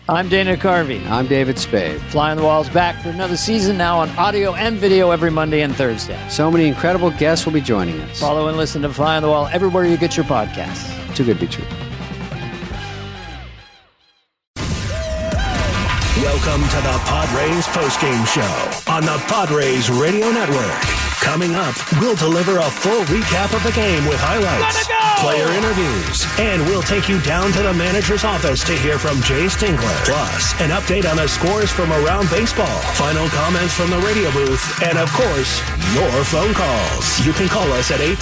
I'm Dana Carvey. I'm David Spade. Fly on the Wall's back for another season, now on audio and video every Monday and Thursday. So many incredible guests will be joining us. Follow and listen to Fly on the Wall everywhere you get your podcasts. Too good to be true. Welcome to the Padres postgame show on the Padres Radio Network. Coming up, we'll deliver a full recap of the game with highlights, player interviews, and we'll take you down to the manager's office to hear from Jay Stingler. Plus, an update on the scores from around baseball, final comments from the radio booth, and of course, your phone calls. You can call us at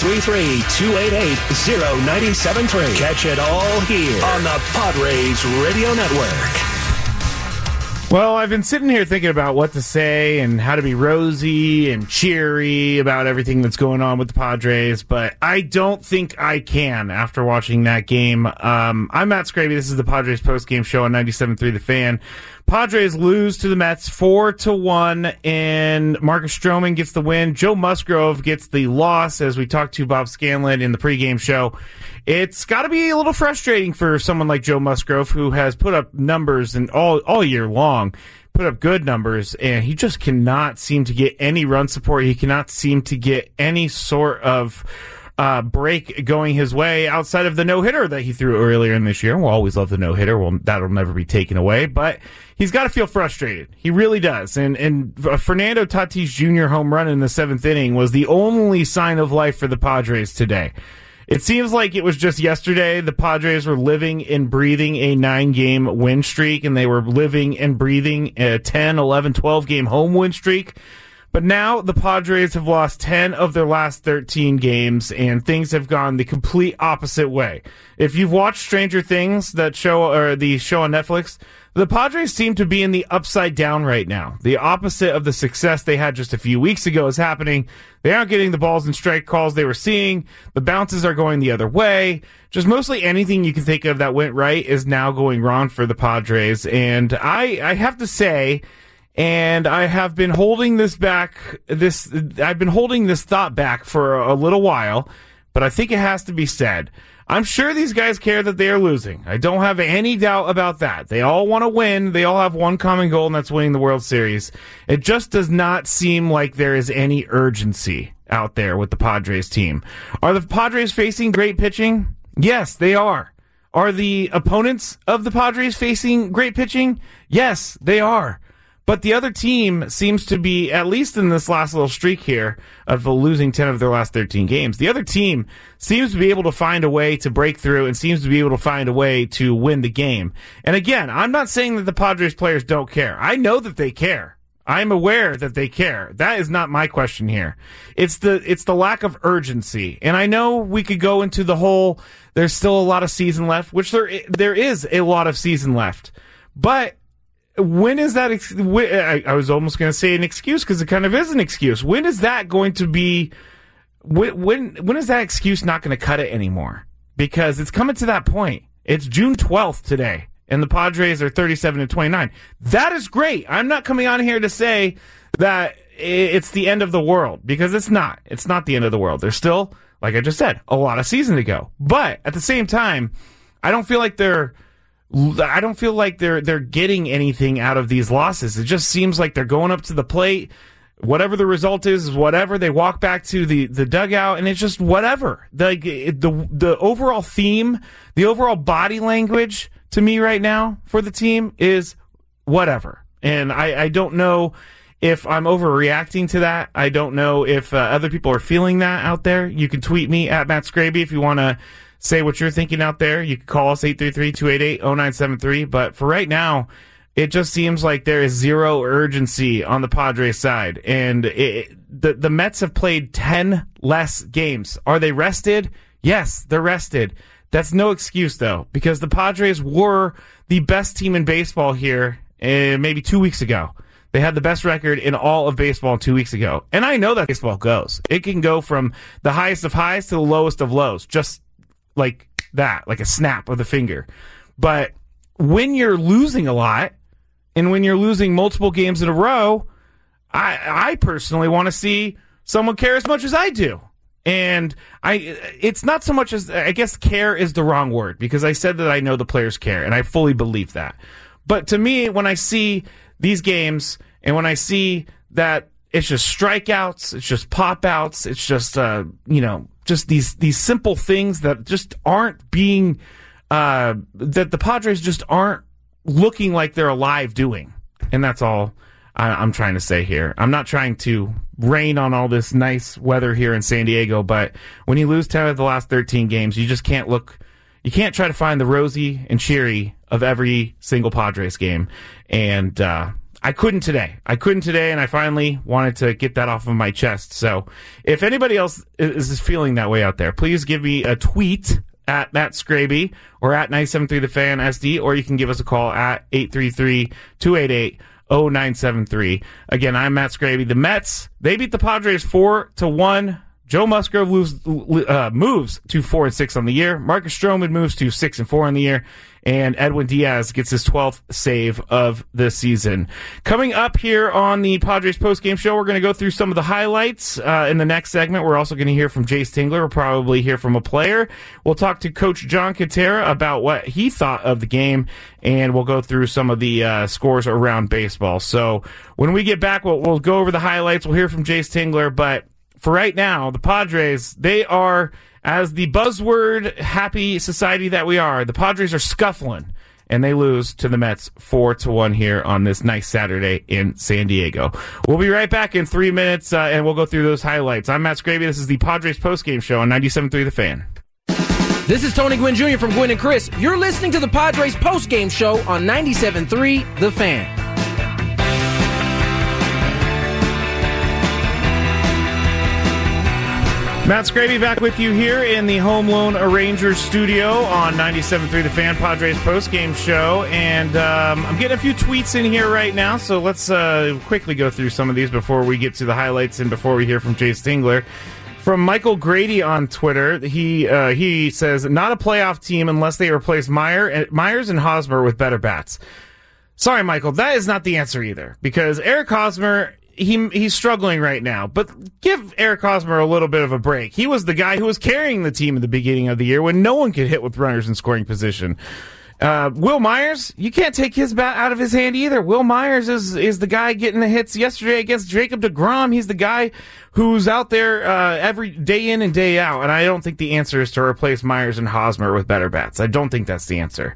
833-288-0973. Catch it all here on the Padres Radio Network. Well, I've been sitting here thinking about what to say and how to be rosy and cheery about everything that's going on with the Padres, but I don't think I can after watching that game. I'm Matt Scraby. This is the Padres postgame show on 97.3 The Fan. Padres lose to the Mets 4-1, and Marcus Stroman gets the win. Joe Musgrove gets the loss, as we talked to Bob Scanlon in the pregame show. It's got to be a little frustrating for someone like Joe Musgrove, who has put up numbers and all year long, put up good numbers, and he just cannot seem to get any run support. He cannot seem to get any sort of break going his way outside of the no-hitter that he threw earlier in this year. We'll always love the no-hitter. Well, that'll never be taken away, but he's got to feel frustrated. He really does. And Fernando Tatis Jr. home run in the 7th inning was the only sign of life for the Padres today. It seems like it was just yesterday the Padres were living and breathing a 9-game win streak, and they were living and breathing a 10, 11, 12-game home win streak. But now the Padres have lost 10 of their last 13 games, and things have gone the complete opposite way. If you've watched Stranger Things, that show, or the show on Netflix, the Padres seem to be in the upside down right now. The opposite of the success they had just a few weeks ago is happening. They aren't getting the balls and strike calls they were seeing. The bounces are going the other way. Just mostly anything you can think of that went right is now going wrong for the Padres. And I have to say, and I have been holding this thought back for a little while, but I think it has to be said. I'm sure these guys care that they are losing. I don't have any doubt about that. They all want to win. They all have one common goal, and that's winning the World Series. It just does not seem like there is any urgency out there with the Padres team. Are the Padres facing great pitching? Yes, they are. Are the opponents of the Padres facing great pitching? Yes, they are. But the other team seems to be, at least in this last little streak here of losing 10 of their last 13 games, the other team seems to be able to find a way to break through and seems to be able to find a way to win the game. And again, I'm not saying that the Padres players don't care. I know that they care. I'm aware that they care. That is not my question here. It's the lack of urgency. And I know we could go into the whole, there's still a lot of season left, which there is a lot of season left. But when is that? I was almost going to say an excuse because it kind of is an excuse. When is that going to be? When is that excuse not going to cut it anymore? Because it's coming to that point. It's June 12th today, and the Padres are 37-29. That is great. I'm not coming on here to say that it's the end of the world, because it's not. It's not the end of the world. There's still, like I just said, a lot of season to go. But at the same time, I don't feel like they're getting anything out of these losses. It just seems like they're going up to the plate. Whatever the result is whatever. They walk back to the dugout, and it's just whatever. The overall theme, the overall body language to me right now for the team is whatever. And I don't know if I'm overreacting to that. I don't know if other people are feeling that out there. You can tweet me at Matt Scraby if you want to say what you're thinking out there. You can call us 833-288-0973. But for right now, it just seems like there is zero urgency on the Padres side. And the Mets have played 10 less games. Are they rested? Yes, they're rested. That's no excuse, though, because the Padres were the best team in baseball here maybe 2 weeks ago. They had the best record in all of baseball 2 weeks ago. And I know that baseball goes. It can go from the highest of highs to the lowest of lows, just like that, like a snap of the finger. But when you're losing a lot, and when you're losing multiple games in a row, I personally want to see someone care as much as I do. And it's not so much as, I guess care is the wrong word, because I said that I know the players care, and I fully believe that. But to me, when I see these games and when I see that it's just strikeouts, it's just pop-outs, it's just, just these simple things that just aren't being, that the Padres just aren't looking like they're alive doing. And that's all I'm trying to say here. I'm not trying to rain on all this nice weather here in San Diego, but when you lose 10 of the last 13 games, you just can't you can't try to find the rosy and cheery of every single Padres game. And I couldn't today, and I finally wanted to get that off of my chest. So if anybody else is feeling that way out there, please give me a tweet at Matt Scraby or at 973thefan SD, or you can give us a call at 833-288-0973. Again, I'm Matt Scraby. The Mets, they beat the Padres 4-1. Joe Musgrove moves to 4-6 on the year. Marcus Stroman moves to 6-4 on the year. And Edwin Diaz gets his 12th save of the season. Coming up here on the Padres postgame show, we're going to go through some of the highlights. In the next segment, we're also going to hear from Jace Tingler. We'll probably hear from a player. We'll talk to Coach John Kentera about what he thought of the game, and we'll go through some of the scores around baseball. So when we get back, we'll go over the highlights. We'll hear from Jace Tingler, but for right now, the Padres, they are, as the buzzword happy society that we are, the Padres are scuffling, and they lose to the Mets 4-1 here on this nice Saturday in San Diego. We'll be right back in 3 minutes, and we'll go through those highlights. I'm Matt Scraby. This is the Padres postgame show on 97.3 The Fan. This is Tony Gwynn Jr. from Gwynn and Chris. You're listening to the Padres postgame show on 97.3 The Fan. Matt Scraby back with you here in the Home Loan Arrangers studio on 97.3 The Fan, Padres postgame show. And I'm getting a few tweets in here right now, so let's quickly go through some of these before we get to the highlights and before we hear from Jace Tingler. From Michael Grady on Twitter, he says, not a playoff team unless they replace Myers and Hosmer with better bats. Sorry, Michael, that is not the answer either, because Eric Hosmer, he's struggling right now, but give Eric Hosmer a little bit of a break. He was the guy who was carrying the team at the beginning of the year when no one could hit with runners in scoring position. Will Myers, you can't take his bat out of his hand either. Will Myers is the guy getting the hits yesterday against Jacob deGrom. He's the guy who's out there every day in and day out, and I don't think the answer is to replace Myers and Hosmer with better bats. I don't think that's the answer.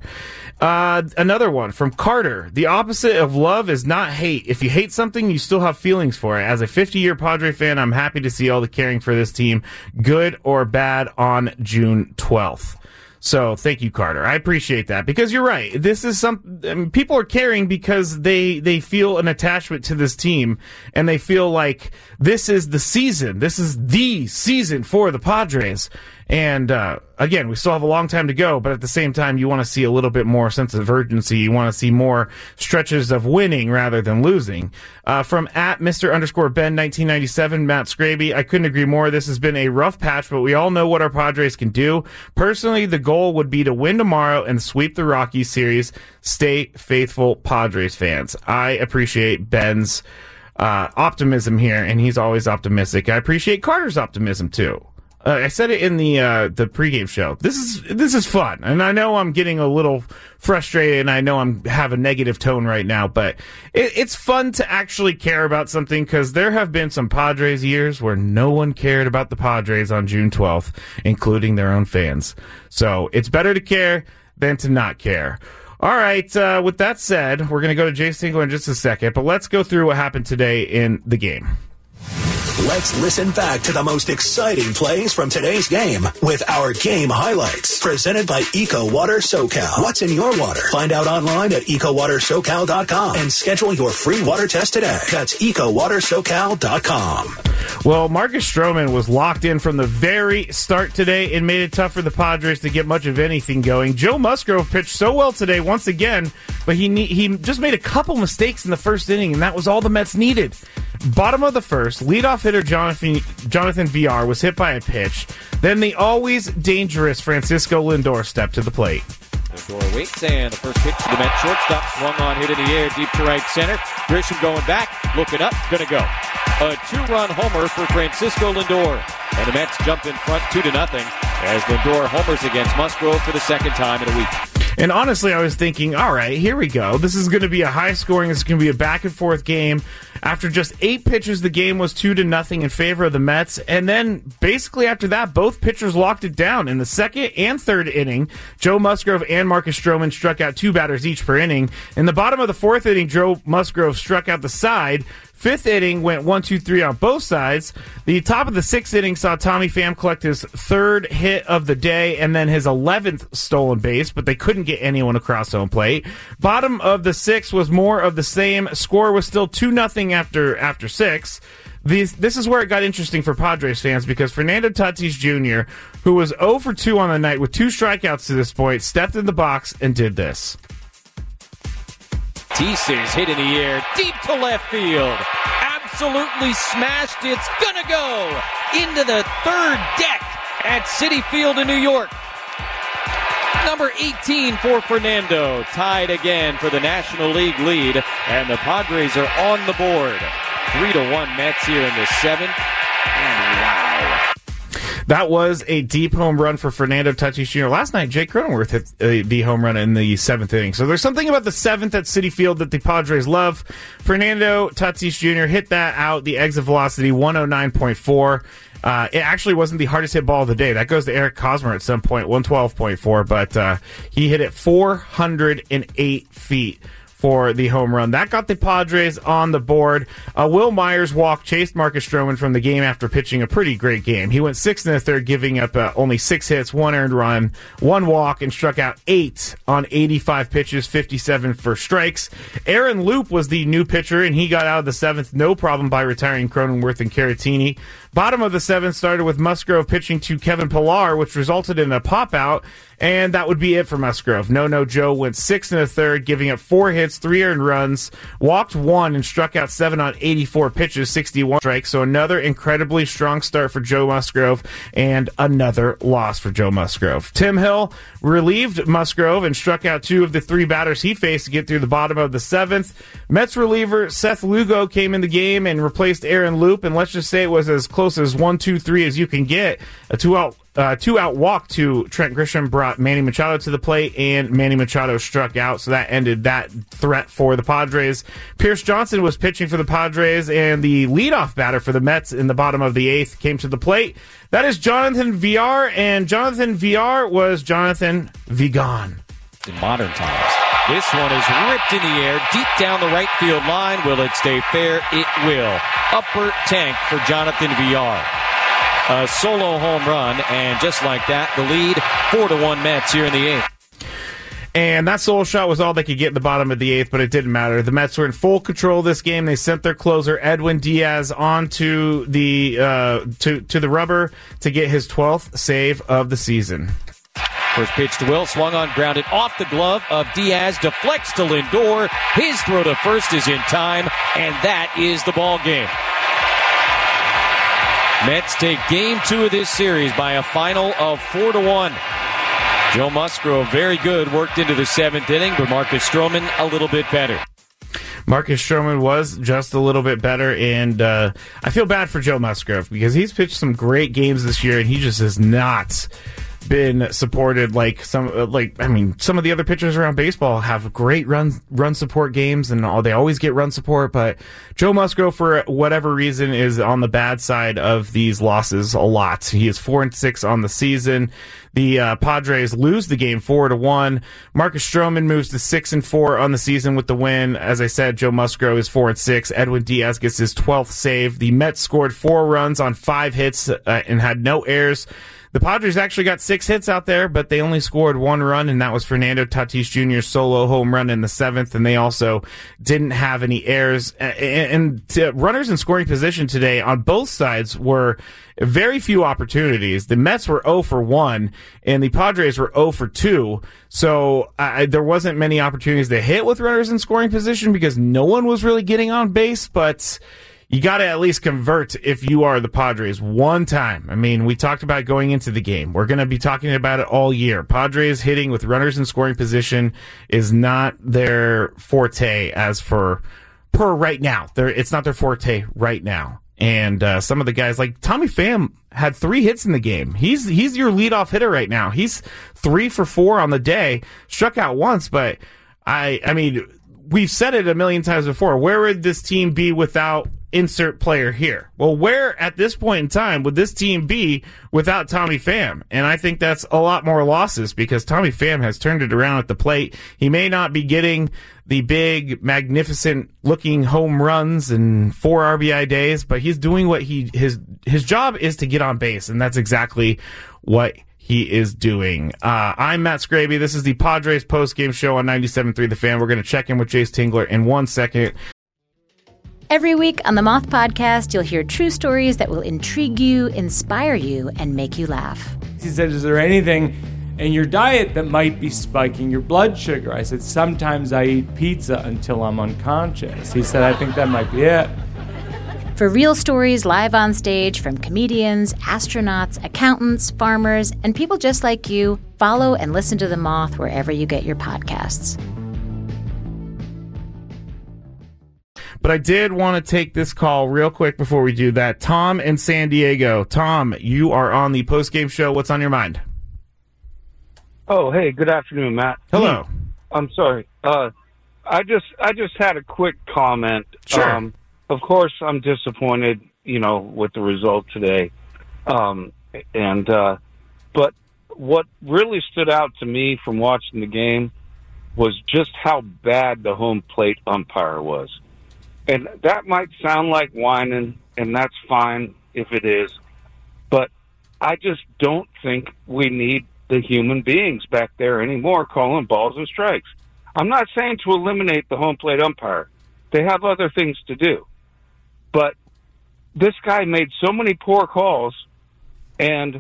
Another one from Carter. The opposite of love is not hate. If you hate something, you still have feelings for it. As a 50-year Padre fan, I'm happy to see all the caring for this team, good or bad, on June 12th. So thank you, Carter. I appreciate that, because you're right. This is people are caring because they feel an attachment to this team, and they feel like this is the season. This is the season for the Padres. And again, we still have a long time to go, but at the same time, you want to see a little bit more sense of urgency. You want to see more stretches of winning rather than losing. From at Mr._Ben 1997, Matt Scraby, I couldn't agree more. This has been a rough patch, but we all know what our Padres can do. Personally, the goal would be to win tomorrow and sweep the Rockies series. Stay faithful, Padres fans. I appreciate Ben's optimism here, and he's always optimistic. I appreciate Carter's optimism too. I said it in the pregame show. This is fun, and I know I'm getting a little frustrated, and I know have a negative tone right now, but it's fun to actually care about something, because there have been some Padres years where no one cared about the Padres on June 12th, including their own fans. So it's better to care than to not care. All right, with that said, we're going to go to Jace Tingler in just a second, but let's go through what happened today in the game. Let's listen back to the most exciting plays from today's game with our game highlights. Presented by Eco Water SoCal. What's in your water? Find out online at EcoWaterSoCal.com and schedule your free water test today. That's EcoWaterSoCal.com. Well, Marcus Stroman was locked in from the very start today and made it tough for the Padres to get much of anything going. Joe Musgrove pitched so well today once again, but he just made a couple mistakes in the first inning, and that was all the Mets needed. Bottom of the first, leadoff hitter Jonathan Villar was hit by a pitch. Then the always dangerous Francisco Lindor stepped to the plate. Lindor waits, and the first pitch to the Mets shortstop, swung on, hit in the air, deep to right center. Grisham going back, looking up, gonna go. A two-run homer for Francisco Lindor. And the Mets jumped in front 2-0 as Lindor homers against Musgrove for the second time in a week. And honestly, I was thinking, all right, here we go. This is going to be a high scoring, this is going to be a back and forth game. After just 8 pitches, the game was 2-0 in favor of the Mets. And then basically after that, both pitchers locked it down. In the second and third inning, Joe Musgrove and Marcus Stroman struck out 2 batters each per inning. In the bottom of the 4th inning, Joe Musgrove struck out the side. 5th inning went 1-2-3 on both sides. The top of the 6th inning saw Tommy Pham collect his 3rd hit of the day and then his 11th stolen base, but they couldn't get anyone across home plate. Bottom of the 6th was more of the same. Score was still 2-0 after 6. This is where it got interesting for Padres fans because Fernando Tatis Jr., who was 0 for 2 on the night with 2 strikeouts to this point, stepped in the box and did this. Tatis hit in the air, deep to left field. Absolutely smashed. It's gonna go into the 3rd deck at Citi Field in New York. Number 18 for Fernando, tied again for the National League lead, and the Padres are on the board. 3-1 Mets here in the 7th. And wow. That was a deep home run for Fernando Tatis Jr. Last night, Jake Cronenworth hit the home run in the 7th inning. So there's something about the 7th at Citi Field that the Padres love. Fernando Tatis Jr. hit that out, the exit velocity 109.4. It actually wasn't the hardest hit ball of the day. That goes to Eric Hosmer at some point, 112.4, but he hit it 408 feet for the home run. That got the Padres on the board. Will Myers chased Marcus Stroman from the game after pitching a pretty great game. He went 6 1/3, giving up only 6 hits, 1 earned run, 1 walk, and struck out 8 on 85 pitches, 57 for strikes. Aaron Loup was the new pitcher, and he got out of the 7th no problem by retiring Cronenworth and Caratini. Bottom of the 7th started with Musgrove pitching to Kevin Pillar, which resulted in a pop-out, and that would be it for Musgrove. No Joe went 6 1/3, giving up 4 hits, 3 earned runs, walked 1, and struck out 7 on 84 pitches, 61 strikes. So another incredibly strong start for Joe Musgrove, and another loss for Joe Musgrove. Tim Hill relieved Musgrove and struck out 2 of the 3 batters he faced to get through the bottom of the 7th. Mets reliever Seth Lugo came in the game and replaced Aaron Loup, and let's just say it was as close as 1-2-3 as you can get. A two-out walk to Trent Grisham brought Manny Machado to the plate, and Manny Machado struck out, so that ended that threat for the Padres. Pierce Johnson was pitching for the Padres, and the leadoff batter for the Mets in the bottom of the 8th came to the plate. That is Jonathan Villar, and Jonathan Villar was Jonathan Vigan. In modern times. This one is ripped in the air, deep down the right field line. Will it stay fair? It will. Upper tank for Jonathan Villar. A solo home run, and just like that, the lead, 4-1 Mets here in the 8th. And that solo shot was all they could get in the bottom of the 8th, but it didn't matter. The Mets were in full control of this game. They sent their closer, Edwin Diaz, onto the to the rubber to get his 12th save of the season. First pitch to Will, swung on, grounded off the glove of Diaz, deflects to Lindor. His throw to first is in time, and that is the ball game. Mets take game 2 of this series by a final of 4-1. Joe Musgrove, very good, worked into the 7th inning, but Marcus Stroman a little bit better. Marcus Stroman was just a little bit better, and I feel bad for Joe Musgrove because he's pitched some great games this year, and he just has not been supported some of the other pitchers around baseball have great run support games, and they always get run support, but Joe Musgrove, for whatever reason, is on the bad side of these losses a lot. He is 4-6 on the season. The Padres lose the game 4-1. Marcus Stroman moves to 6-4 on the season with the win. As I said, Joe Musgrove is 4-6. Edwin Diaz gets his 12th save. The Mets scored 4 runs on 5 hits and had no errors. The Padres actually got 6 hits out there, but they only scored 1 run, and that was Fernando Tatis Jr.'s solo home run in the 7th, and they also didn't have any errors. And runners in scoring position today on both sides were very few opportunities. The Mets were 0 for 1, and the Padres were 0 for 2. So there wasn't many opportunities to hit with runners in scoring position because no one was really getting on base, but you got to at least convert if you are the Padres one time. I mean, we talked about going into the game. We're going to be talking about it all year. Padres hitting with runners in scoring position is not their forte per right now. It's not their forte right now. And some of the guys, like Tommy Pham, had 3 hits in the game. He's your leadoff hitter right now. He's 3 for 4 on the day, struck out once, but I mean, we've said it a million times before. Where would this team be without insert player here? Well, where at this point in time would this team be without Tommy Pham? And I think that's a lot more losses because Tommy Pham has turned it around at the plate. He may not be getting the big, magnificent-looking home runs and 4 RBI days, but he's doing what his job is to get on base, and that's exactly what he is doing. I'm Matt Scraby. This is the Padres post-game show on 97.3 The Fan. We're going to check in with Jace Tingler in 1 second. Every week on the Moth Podcast, you'll hear true stories that will intrigue you, inspire you, and make you laugh. He said, is there anything in your diet that might be spiking your blood sugar? I said, sometimes I eat pizza until I'm unconscious. He said, I think that might be it. For real stories live on stage from comedians, astronauts, accountants, farmers, and people just like you, follow and listen to The Moth wherever you get your podcasts. But I did want to take this call real quick before we do that. Tom in San Diego. Tom, you are on the post-game show. What's on your mind? Oh, hey, good afternoon, Matt. Hello. I'm sorry. I just had a quick comment. Sure. Of course, I'm disappointed, with the result today. But what really stood out to me from watching the game was just how bad the home plate umpire was. And that might sound like whining, and that's fine if it is. But I just don't think we need the human beings back there anymore calling balls and strikes. I'm not saying to eliminate the home plate umpire. They have other things to do. But this guy made so many poor calls, and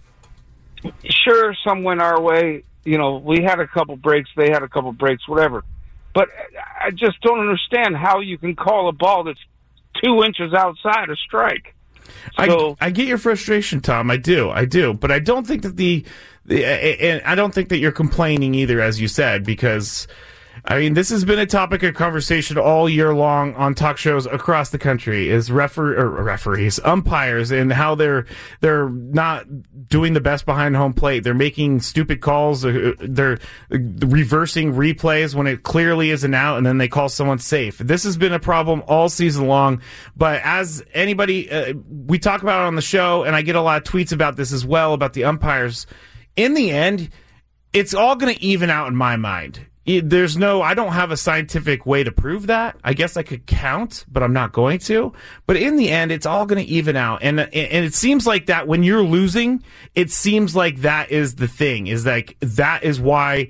sure, some went our way. We had a couple breaks, they had a couple breaks, whatever. But I just don't understand how you can call a ball that's 2 inches outside a strike. So, I get your frustration, Tom. I do. But I don't think that and I don't think that you're complaining either, as you said, because I mean, this has been a topic of conversation all year long on talk shows across the country, is referees, umpires, and how they're not doing the best behind home plate. They're making stupid calls. They're reversing replays when it clearly is an out, and then they call someone safe. This has been a problem all season long, but as anybody, we talk about it on the show, and I get a lot of tweets about this as well, about the umpires. In the end, it's all going to even out in my mind. I don't have a scientific way to prove that. I guess I could count, but I'm not going to. But in the end, it's all going to even out. And it seems like that when you're losing, it seems like that is the thing, is like that is why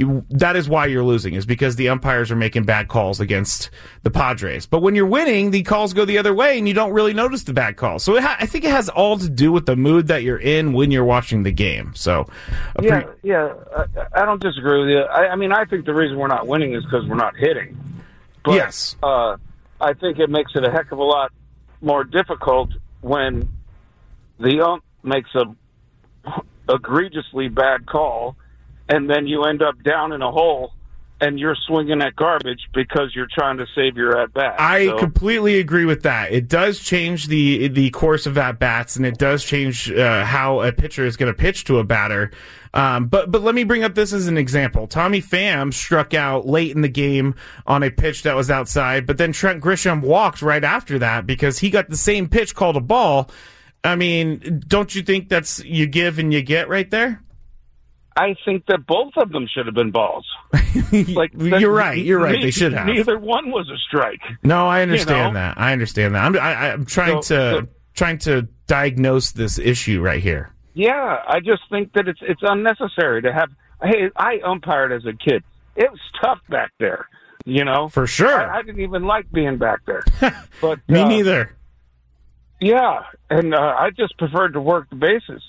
you're losing, is because the umpires are making bad calls against the Padres. But when you're winning, the calls go the other way, and you don't really notice the bad calls. So I think it has all to do with the mood that you're in when you're watching the game. So, I don't disagree with you. I mean, I think the reason we're not winning is because we're not hitting. But, yes. I think it makes it a heck of a lot more difficult when the ump makes a egregiously bad call, and then you end up down in a hole, and you're swinging at garbage because you're trying to save your at-bat. I completely agree with that. It does change the course of at-bats, and it does change how a pitcher is going to pitch to a batter. But let me bring up this as an example. Tommy Pham struck out late in the game on a pitch that was outside, but then Trent Grisham walked right after that because he got the same pitch called a ball. I mean, don't you think that's you give and you get right there? I think that both of them should have been balls. You're right. They should have. Neither one was a strike. No, I understand that. I'm trying to diagnose this issue right here. Yeah, I just think that it's unnecessary to have. Hey, I umpired as a kid. It was tough back there. For sure. I didn't even like being back there. But me neither. Yeah, and I just preferred to work the bases.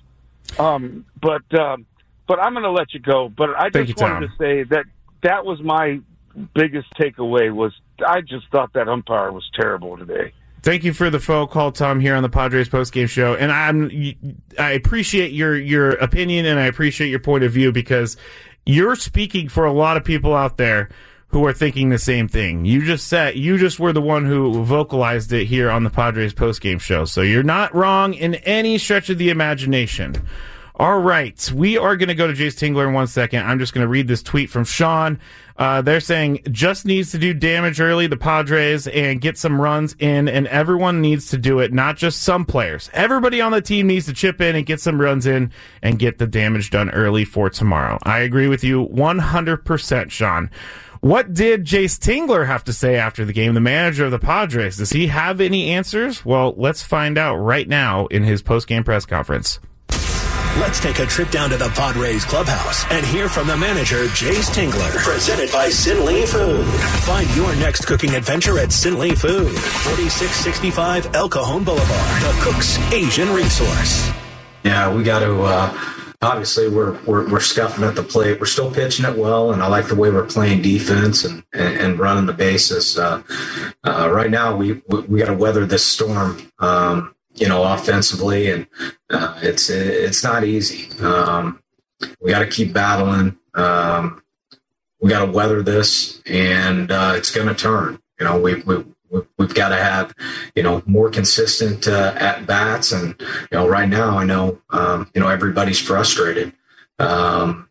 But I'm going to let you go. But I just wanted to say that was my biggest takeaway. Was I just thought that umpire was terrible today. Thank you for the phone call, Tom, here on the Padres postgame show. And I appreciate your opinion, and I appreciate your point of view, because you're speaking for a lot of people out there who are thinking the same thing. You just were the one who vocalized it here on the Padres postgame show. So you're not wrong in any stretch of the imagination. All right, we are going to go to Jace Tingler in 1 second. I'm just going to read this tweet from Sean. They're saying, just needs to do damage early, the Padres, and get some runs in, and everyone needs to do it, not just some players. Everybody on the team needs to chip in and get some runs in and get the damage done early for tomorrow. I agree with you 100%, Sean. What did Jace Tingler have to say after the game, the manager of the Padres? Does he have any answers? Well, let's find out right now in his post-game press conference. Let's take a trip down to the Padres clubhouse and hear from the manager, Jace Tingler. Presented by Sin Lee Food. Find your next cooking adventure at Sin Lee Food, 4665 El Cajon Boulevard, the cook's Asian resource. Yeah, we got to. Obviously, we're scuffing at the plate. We're still pitching it well, and I like the way we're playing defense and running the bases. Right now, we got to weather this storm. Offensively, and it's not easy. We got to keep battling. We got to weather this, and it's going to turn. We've got to have more consistent at bats, and right now I know everybody's frustrated. So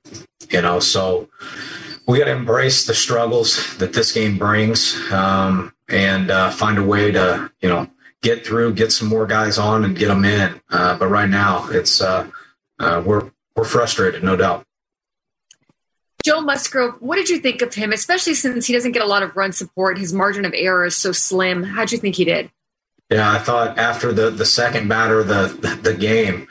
we got to embrace the struggles that this game brings, and find a way to get through, get some more guys on, and get them in. But right now, it's we're frustrated, no doubt. Joe Musgrove, what did you think of him, especially since he doesn't get a lot of run support? His margin of error is so slim. How did you think he did? Yeah, I thought after the second batter of the game,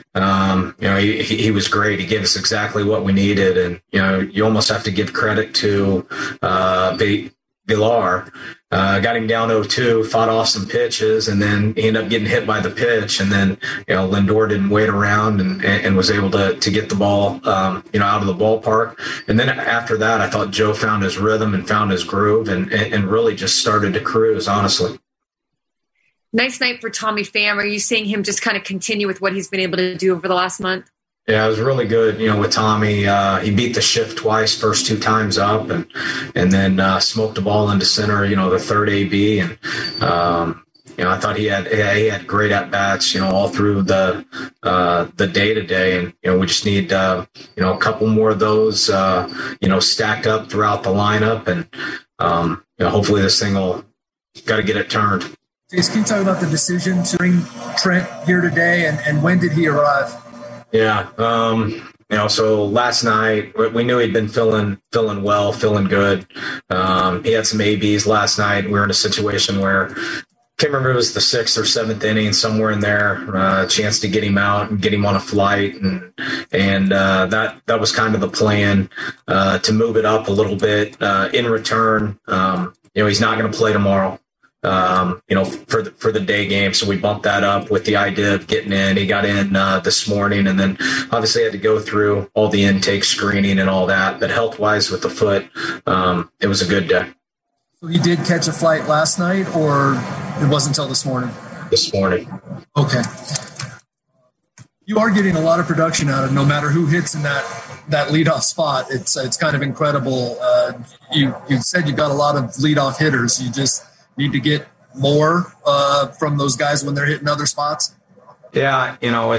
he was great. He gave us exactly what we needed, and you almost have to give credit to Villar. Got him down 0-2, fought off some pitches, and then he ended up getting hit by the pitch. And then, Lindor didn't wait around and was able to get the ball, out of the ballpark. And then after that, I thought Joe found his rhythm and found his groove and really just started to cruise, honestly. Nice night for Tommy Pham. Are you seeing him just kind of continue with what he's been able to do over the last month? Yeah, it was really good, with Tommy. He beat the shift twice, first two times up, and then smoked the ball into center, the third AB. And, I thought he had great at-bats, all through the day-to-day. And, we just need, a couple more of those, stacked up throughout the lineup. And, hopefully this thing will got to get it turned. Jace, can you talk about the decision to bring Trent here today, and when did he arrive? Yeah. So last night we knew he'd been feeling well, feeling good. He had some ABs last night. We were in a situation where can't remember if it was the 6th or 7th inning, somewhere in there, a chance to get him out and get him on a flight. And that was kind of the plan, to move it up a little bit. In return, he's not going to play tomorrow. For the day game. So we bumped that up with the idea of getting in. He got in this morning, and then obviously had to go through all the intake screening and all that. But health-wise with the foot, it was a good day. So he did catch a flight last night, or it wasn't until this morning? This morning. Okay. You are getting a lot of production out of no matter who hits in that leadoff spot. It's kind of incredible. You said you got a lot of leadoff hitters. You just need to get more from those guys when they're hitting other spots? Yeah,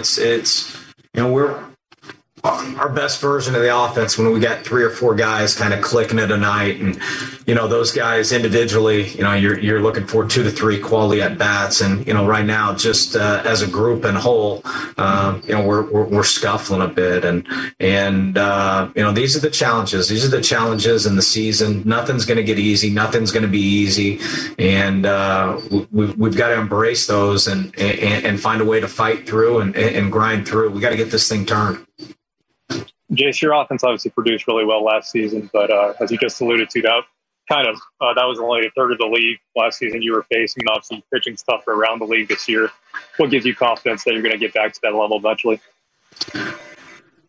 we're our best version of the offense when we got 3 or 4 guys kind of clicking it a night. And, those guys individually, you're looking for 2 to 3 quality at bats. And, right now, just as a group and whole, we're scuffling a bit. And these are the challenges. These are the challenges in the season. Nothing's going to get easy. Nothing's going to be easy. And we've got to embrace those and find a way to fight through and grind through. We got to get this thing turned. Jace, your offense obviously produced really well last season, but as you just alluded to, that was only a third of the league last season you were facing. Obviously, pitching stuff around the league this year. What gives you confidence that you're going to get back to that level eventually?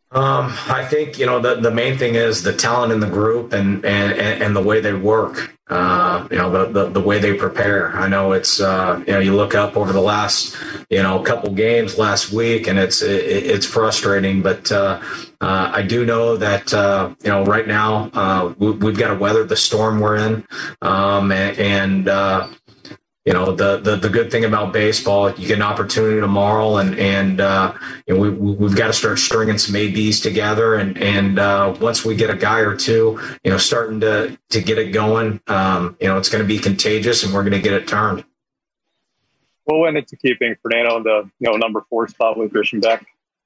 I think the main thing is the talent in the group and the way they work. the way they prepare. I know it's you look up over the last couple games last week, and it's frustrating. But I do know that right now we've got to weather the storm we're in, the good thing about baseball, you get an opportunity tomorrow, and we've got to start stringing some ABs together, and once we get a guy or two, starting to get it going, it's going to be contagious, and we're going to get it turned. What went into keeping Fernando in the number 4 spot with Grisham back?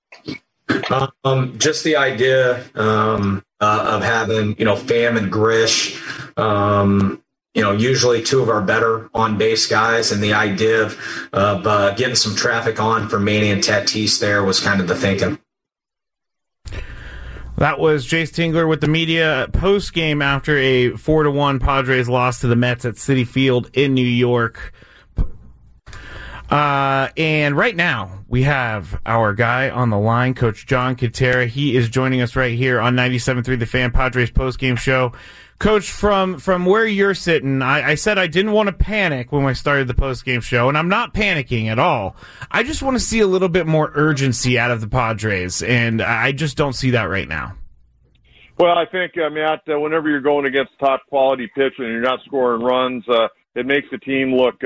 Just the idea of having Pham and Grish. Usually two of our better on-base guys, and the idea of getting some traffic on for Manny and Tatis there was kind of the thinking. That was Jace Tingler with the media post-game after a 4-1 Padres loss to the Mets at Citi Field in New York. And right now, we have our guy on the line, Coach John Kentera. He is joining us right here on 97.3 The Fan, Padres post-game show. Coach, from where you're sitting, I said I didn't want to panic when I started the postgame show, and I'm not panicking at all. I just want to see a little bit more urgency out of the Padres, and I just don't see that right now. Well, I think, Matt, whenever you're going against top-quality pitching and you're not scoring runs, it makes the team look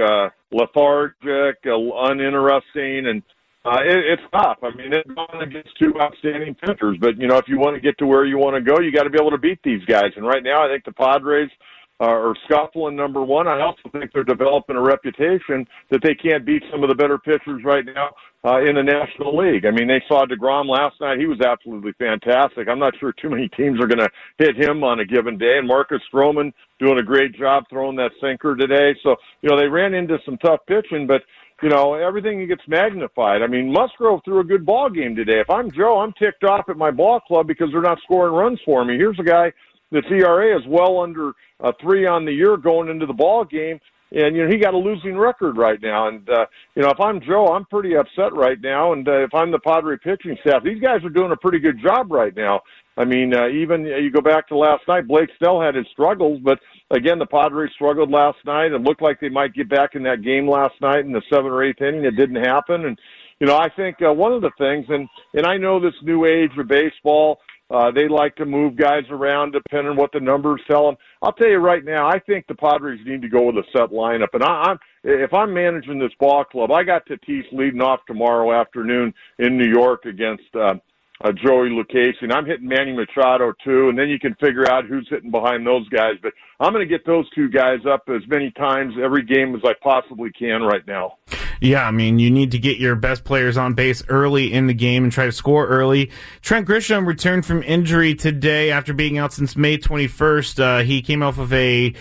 lethargic, uninteresting, and it's tough. I mean, it's going against two outstanding pitchers, but, if you want to get to where you want to go, you got to be able to beat these guys. And right now, I think the Padres are scuffling number one. I also think they're developing a reputation that they can't beat some of the better pitchers right now in the National League. I mean, they saw DeGrom last night. He was absolutely fantastic. I'm not sure too many teams are going to hit him on a given day. And Marcus Stroman doing a great job throwing that sinker today. So, they ran into some tough pitching, but everything gets magnified. I mean, Musgrove threw a good ball game today. If I'm Joe, I'm ticked off at my ball club because they're not scoring runs for me. Here's a guy that's ERA is well under 3 on the year going into the ball game, and he got a losing record right now. And if I'm Joe, I'm pretty upset right now. And if I'm the Padre pitching staff, these guys are doing a pretty good job right now. I mean, even you go back to last night, Blake Snell had his struggles, but again, the Padres struggled last night. It looked like they might get back in that game last night in the 7th or 8th inning. It didn't happen. And, I think one of the things, and I know this new age of baseball, they like to move guys around depending on what the numbers tell them. I'll tell you right now, I think the Padres need to go with a set lineup. And if I'm managing this ball club, I got Tatis leading off tomorrow afternoon in New York against Joey Lucchesi, and I'm hitting Manny Machado too, and then you can figure out who's hitting behind those guys. But I'm going to get those two guys up as many times every game as I possibly can right now. Yeah, I mean, you need to get your best players on base early in the game and try to score early. Trent Grisham returned from injury today after being out since May 21st. He came off of an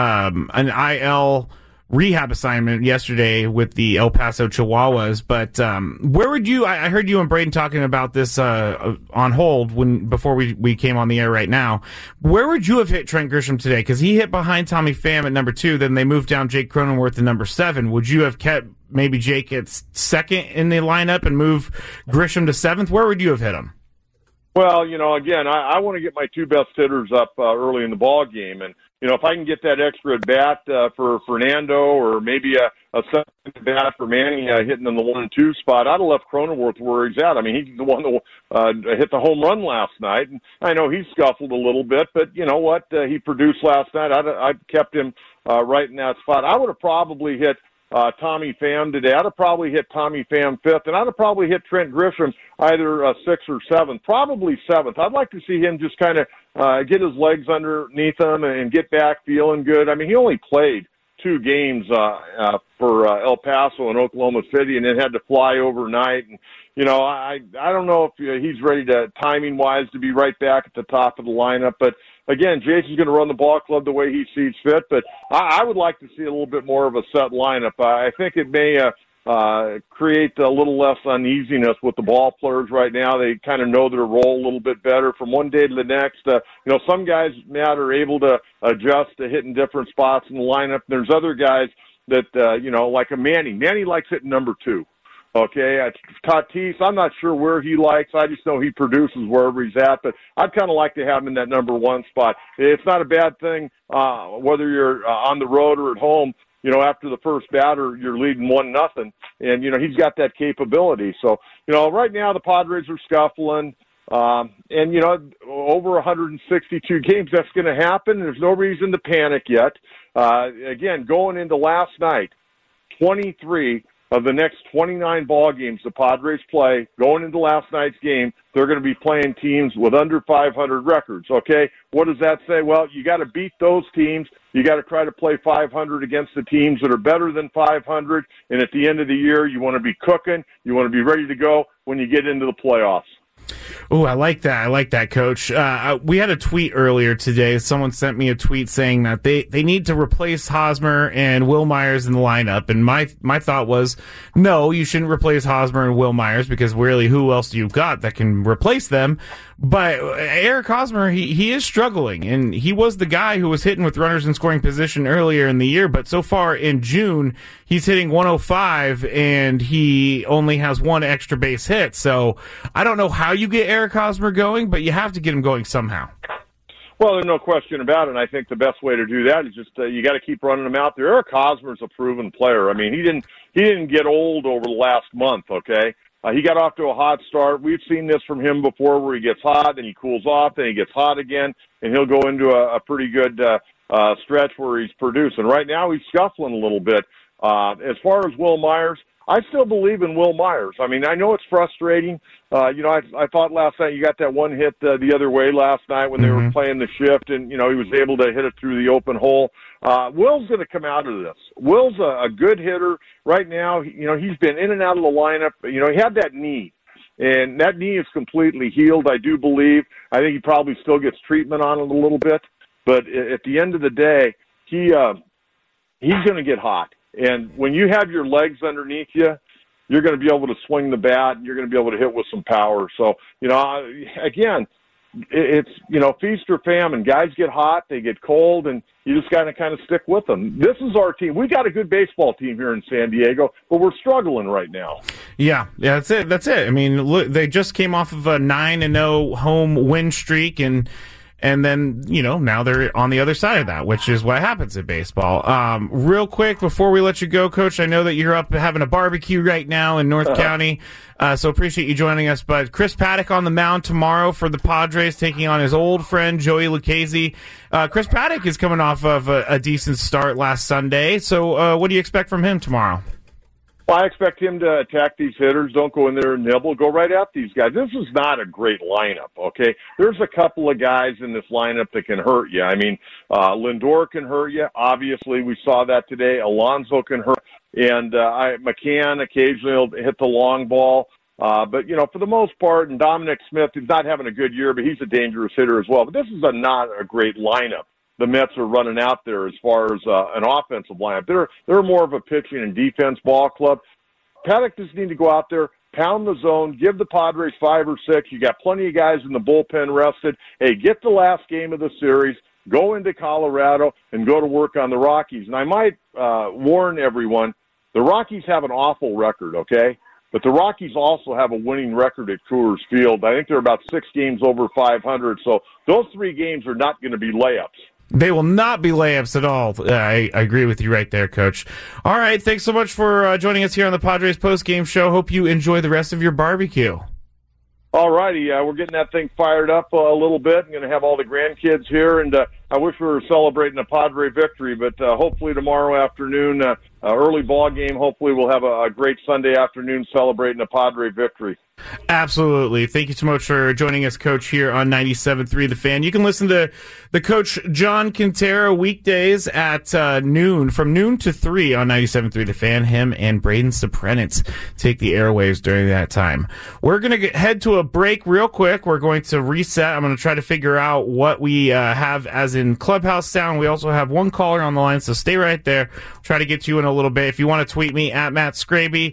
IL rehab assignment yesterday with the El Paso Chihuahuas, but where would you? I heard you and Braden talking about this on hold before we came on the air right now. Where would you have hit Trent Grisham today? Because he hit behind Tommy Pham at number 2, then they moved down Jake Cronenworth to number 7. Would you have kept maybe Jake at 2nd in the lineup and move Grisham to 7th? Where would you have hit him? Well, again, I want to get my 2 best hitters up early in the ball game, and if I can get that extra at bat for Fernando, or maybe a second at bat for Manny hitting in the 1 and 2 spot, I'd have left Cronenworth where he's at. I mean, he's the one that hit the home run last night, and I know he scuffled a little bit, but you know what? He produced last night. I'd kept him right in that spot. I would have probably hit Tommy Pham today. I'd have probably hit Tommy Pham 5th, and I'd have probably hit Trent Grisham either 6th or 7th, probably 7th. I'd like to see him just kind of get his legs underneath him and get back feeling good. I mean, he only played 2 games for El Paso and Oklahoma City, and then had to fly overnight. And I don't know if he's ready to timing-wise to be right back at the top of the lineup, but again, Jason's going to run the ball club the way he sees fit, but I would like to see a little bit more of a set lineup. I think it may create a little less uneasiness with the ball players right now. They kind of know their role a little bit better from one day to the next. Some guys, Matt, are able to adjust to hitting different spots in the lineup. There's other guys that, like a Manny. Manny likes hitting number 2. Okay, Tatis, I'm not sure where he likes. I just know he produces wherever he's at, but I'd kind of like to have him in that number 1 spot. It's not a bad thing, whether you're on the road or at home. After the first batter, you're leading 1-0, and he's got that capability. So, right now the Padres are scuffling, and over 162 games, that's going to happen. There's no reason to panic yet. Again, going into last night, 23 of the next 29 ball games the Padres play, going into last night's game, they're going to be playing teams with under 500 records, okay? What does that say? Well, you got to beat those teams. You got to try to play 500 against the teams that are better than 500, and at the end of the year, you want to be cooking. You want to be ready to go when you get into the playoffs. Oh, I like that, Coach. We had a tweet earlier today. Someone sent me a tweet saying that they need to replace Hosmer and Will Myers in the lineup. And my thought was, no, you shouldn't replace Hosmer and Will Myers because really, who else do you got that can replace them? But Eric Hosmer, he is struggling, and he was the guy who was hitting with runners in scoring position earlier in the year. But so far in June, he's hitting 105, and he only has 1 extra base hit. So I don't know how you get Eric Hosmer going, but you have to get him going somehow. Well, there's no question about it. And I think the best way to do that is just you got to keep running him out there. Eric Hosmer's a proven player. I mean, he didn't get old over the last month. Okay. He got off to a hot start. We've seen this from him before where he gets hot, then he cools off, then he gets hot again, and he'll go into a pretty good stretch where he's producing. Right now he's scuffling a little bit. As far as Will Myers, I still believe in Will Myers. I mean, I know it's frustrating. I thought last night you got that one hit the other way last night when they were playing the shift, and, he was able to hit it through the open hole. Will's going to come out of this. Will's a good hitter. Right now, he's been in and out of the lineup. He had that knee, and that knee is completely healed, I do believe. I think he probably still gets treatment on it a little bit. But at the end of the day, he's going to get hot. And when you have your legs underneath you, you're going to be able to swing the bat, and you're going to be able to hit with some power. So, again, it's, feast or famine. Guys get hot, they get cold, and you just got to kind of stick with them. This is our team. We got a good baseball team here in San Diego, but we're struggling right now. Yeah, that's it. I mean, look, they just came off of a 9-0 home win streak, and then, now they're on the other side of that, which is what happens in baseball. Real quick, before we let you go, Coach, I know that you're up having a barbecue right now in North County, so appreciate you joining us. But Chris Paddack on the mound tomorrow for the Padres, taking on his old friend Joey Lucchesi. Chris Paddack is coming off of a decent start last Sunday, so what do you expect from him tomorrow? Well, I expect him to attack these hitters. Don't go in there and nibble. Go right at these guys. This is not a great lineup, okay? There's a couple of guys in this lineup that can hurt you. I mean, Lindor can hurt you. Obviously, we saw that today. Alonso can hurt. And McCann occasionally will hit the long ball. But, for the most part, and Dominic Smith, he's not having a good year, but he's a dangerous hitter as well. But this is not a great lineup the Mets are running out there as far as an offensive lineup. They're more of a pitching and defense ball club. Paddack just need to go out there, pound the zone, give the Padres 5 or 6. You got plenty of guys in the bullpen rested. Hey, get the last game of the series, go into Colorado, and go to work on the Rockies. And I might warn everyone, the Rockies have an awful record, okay? But the Rockies also have a winning record at Coors Field. I think they're about 6 games over 500. So those 3 games are not going to be layups. They will not be layups at all. I agree with you right there, Coach. All right, thanks so much for joining us here on the Padres postgame show. Hope you enjoy the rest of your barbecue. All righty, we're getting that thing fired up a little bit. I'm going to have all the grandkids here, and I wish we were celebrating a Padre victory, but hopefully tomorrow afternoon, early ball game, hopefully we'll have a great Sunday afternoon celebrating a Padre victory. Absolutely. Thank you so much for joining us, Coach, here on 97.3 The Fan. You can listen to the Coach John Quintero weekdays at noon, from noon to 3 on 97.3 The Fan. Him and Braden Suprenitz take the airwaves during that time. We're going to head to a break real quick. We're going to reset. I'm going to try to figure out what we have as in Clubhouse sound. We also have one caller on the line, so stay right there. We'll try to get to you in a little bit. If you want to tweet me at Matt Scraby,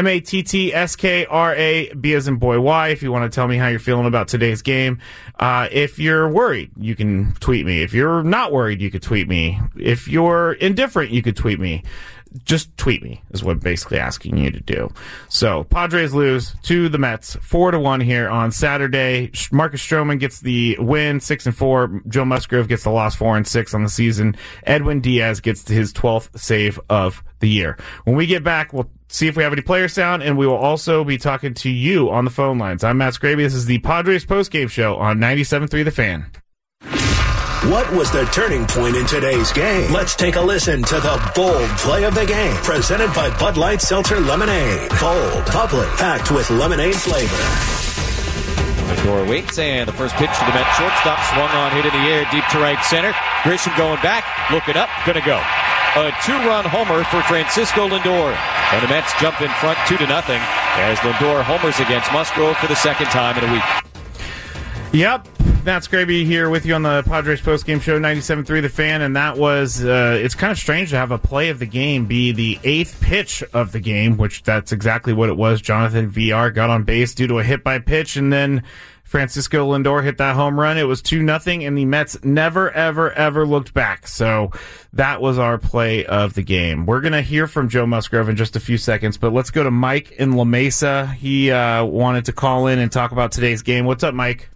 MATTSKRAB as in boy Y, if you want to tell me how you're feeling about today's game. If you're worried, you can tweet me. If you're not worried, you could tweet me. If you're indifferent, you could tweet me. just tweet me is what I'm basically asking you to do. So Padres lose to the Mets 4-1 here on Saturday. Marcus Stroman gets the win 6-4. Joe Musgrove gets the loss 4-6 on the season. Edwin Diaz gets his 12th save of the year. When we get back, we'll see if we have any player sound, and we will also be talking to you on the phone lines. I'm Matt Scraby. This is the Padres postgame show on 97.3 The Fan. What was the turning point in today's game? Let's take a listen to the bold play of the game. Presented by Bud Light Seltzer Lemonade. Bold, bubbly, packed with lemonade flavor. Lindor waits, and the first pitch to the Mets shortstop swung on, hit in the air, deep to right center. Grisham going back, looking up, gonna go. A 2-run homer for Francisco Lindor. And the Mets jump in front 2-0 as Lindor homers against Musgrove for the second time in a week. Yep. Matt Scraby here with you on the Padres postgame show, 97.3 The Fan, and that was, it's kind of strange to have a play of the game be the 8th pitch of the game, which that's exactly what it was. Jonathan VR got on base due to a hit by pitch, and then Francisco Lindor hit that home run. It was 2-0, and the Mets never, ever, ever looked back. So that was our play of the game. We're going to hear from Joe Musgrove in just a few seconds, but let's go to Mike in La Mesa. He wanted to call in and talk about today's game. What's up, Mike?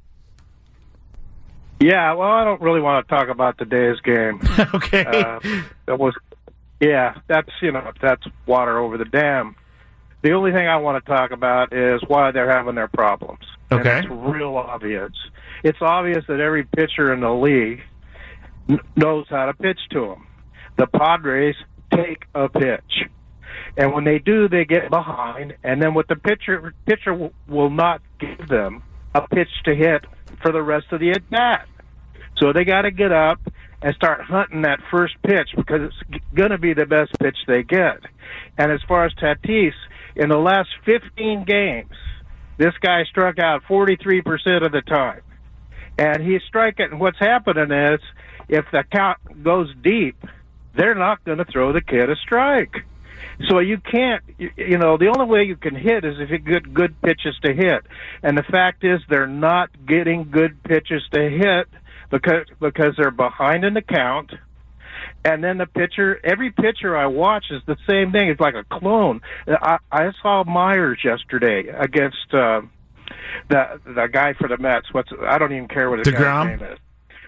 Yeah, well, I don't really want to talk about today's game. Okay. That's water over the dam. The only thing I want to talk about is why they're having their problems. Okay. And it's real obvious. It's obvious that every pitcher in the league knows how to pitch to them. The Padres take a pitch. And when they do, they get behind, and then what the pitcher will not give them a pitch to hit for the rest of the at-bat. So they got to get up and start hunting that first pitch because it's going to be the best pitch they get. And as far as Tatis, in the last 15 games, this guy struck out 43% of the time. And he's striking, and what's happening is if the count goes deep, they're not going to throw the kid a strike. So you can't, the only way you can hit is if you get good pitches to hit. And the fact is they're not getting good pitches to hit because they're behind in the count. And then every pitcher I watch is the same thing. It's like a clone. I saw Myers yesterday against the guy for the Mets. I don't even care what his guy's name is.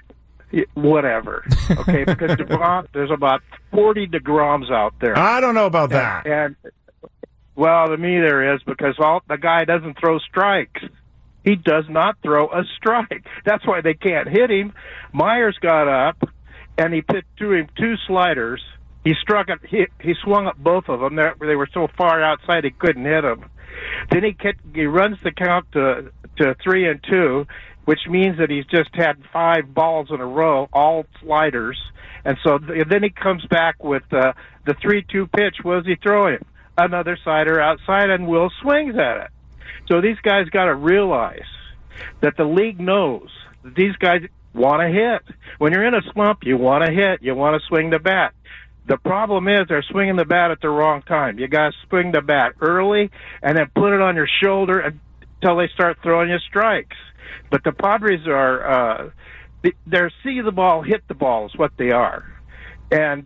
Whatever. Okay, because there's about 40 DeGroms out there. I don't know about that. And well, to me there is, because the guy doesn't throw strikes. He does not throw a strike. That's why they can't hit him. Myers got up and he threw him 2 sliders. He swung up both of them. They were so far outside he couldn't hit them. Then he runs the count to 3-2. Which means that he's just had 5 balls in a row, all sliders. And so then he comes back with the 3-2 pitch. What does he throw him? Another slider outside, and Will swings at it. So these guys got to realize that the league knows that these guys want to hit. When you're in a slump, you want to hit. You want to swing the bat. The problem is they're swinging the bat at the wrong time. You got to swing the bat early and then put it on your shoulder until they start throwing you strikes. But the Padres are they're see the ball, hit the ball is what they are. And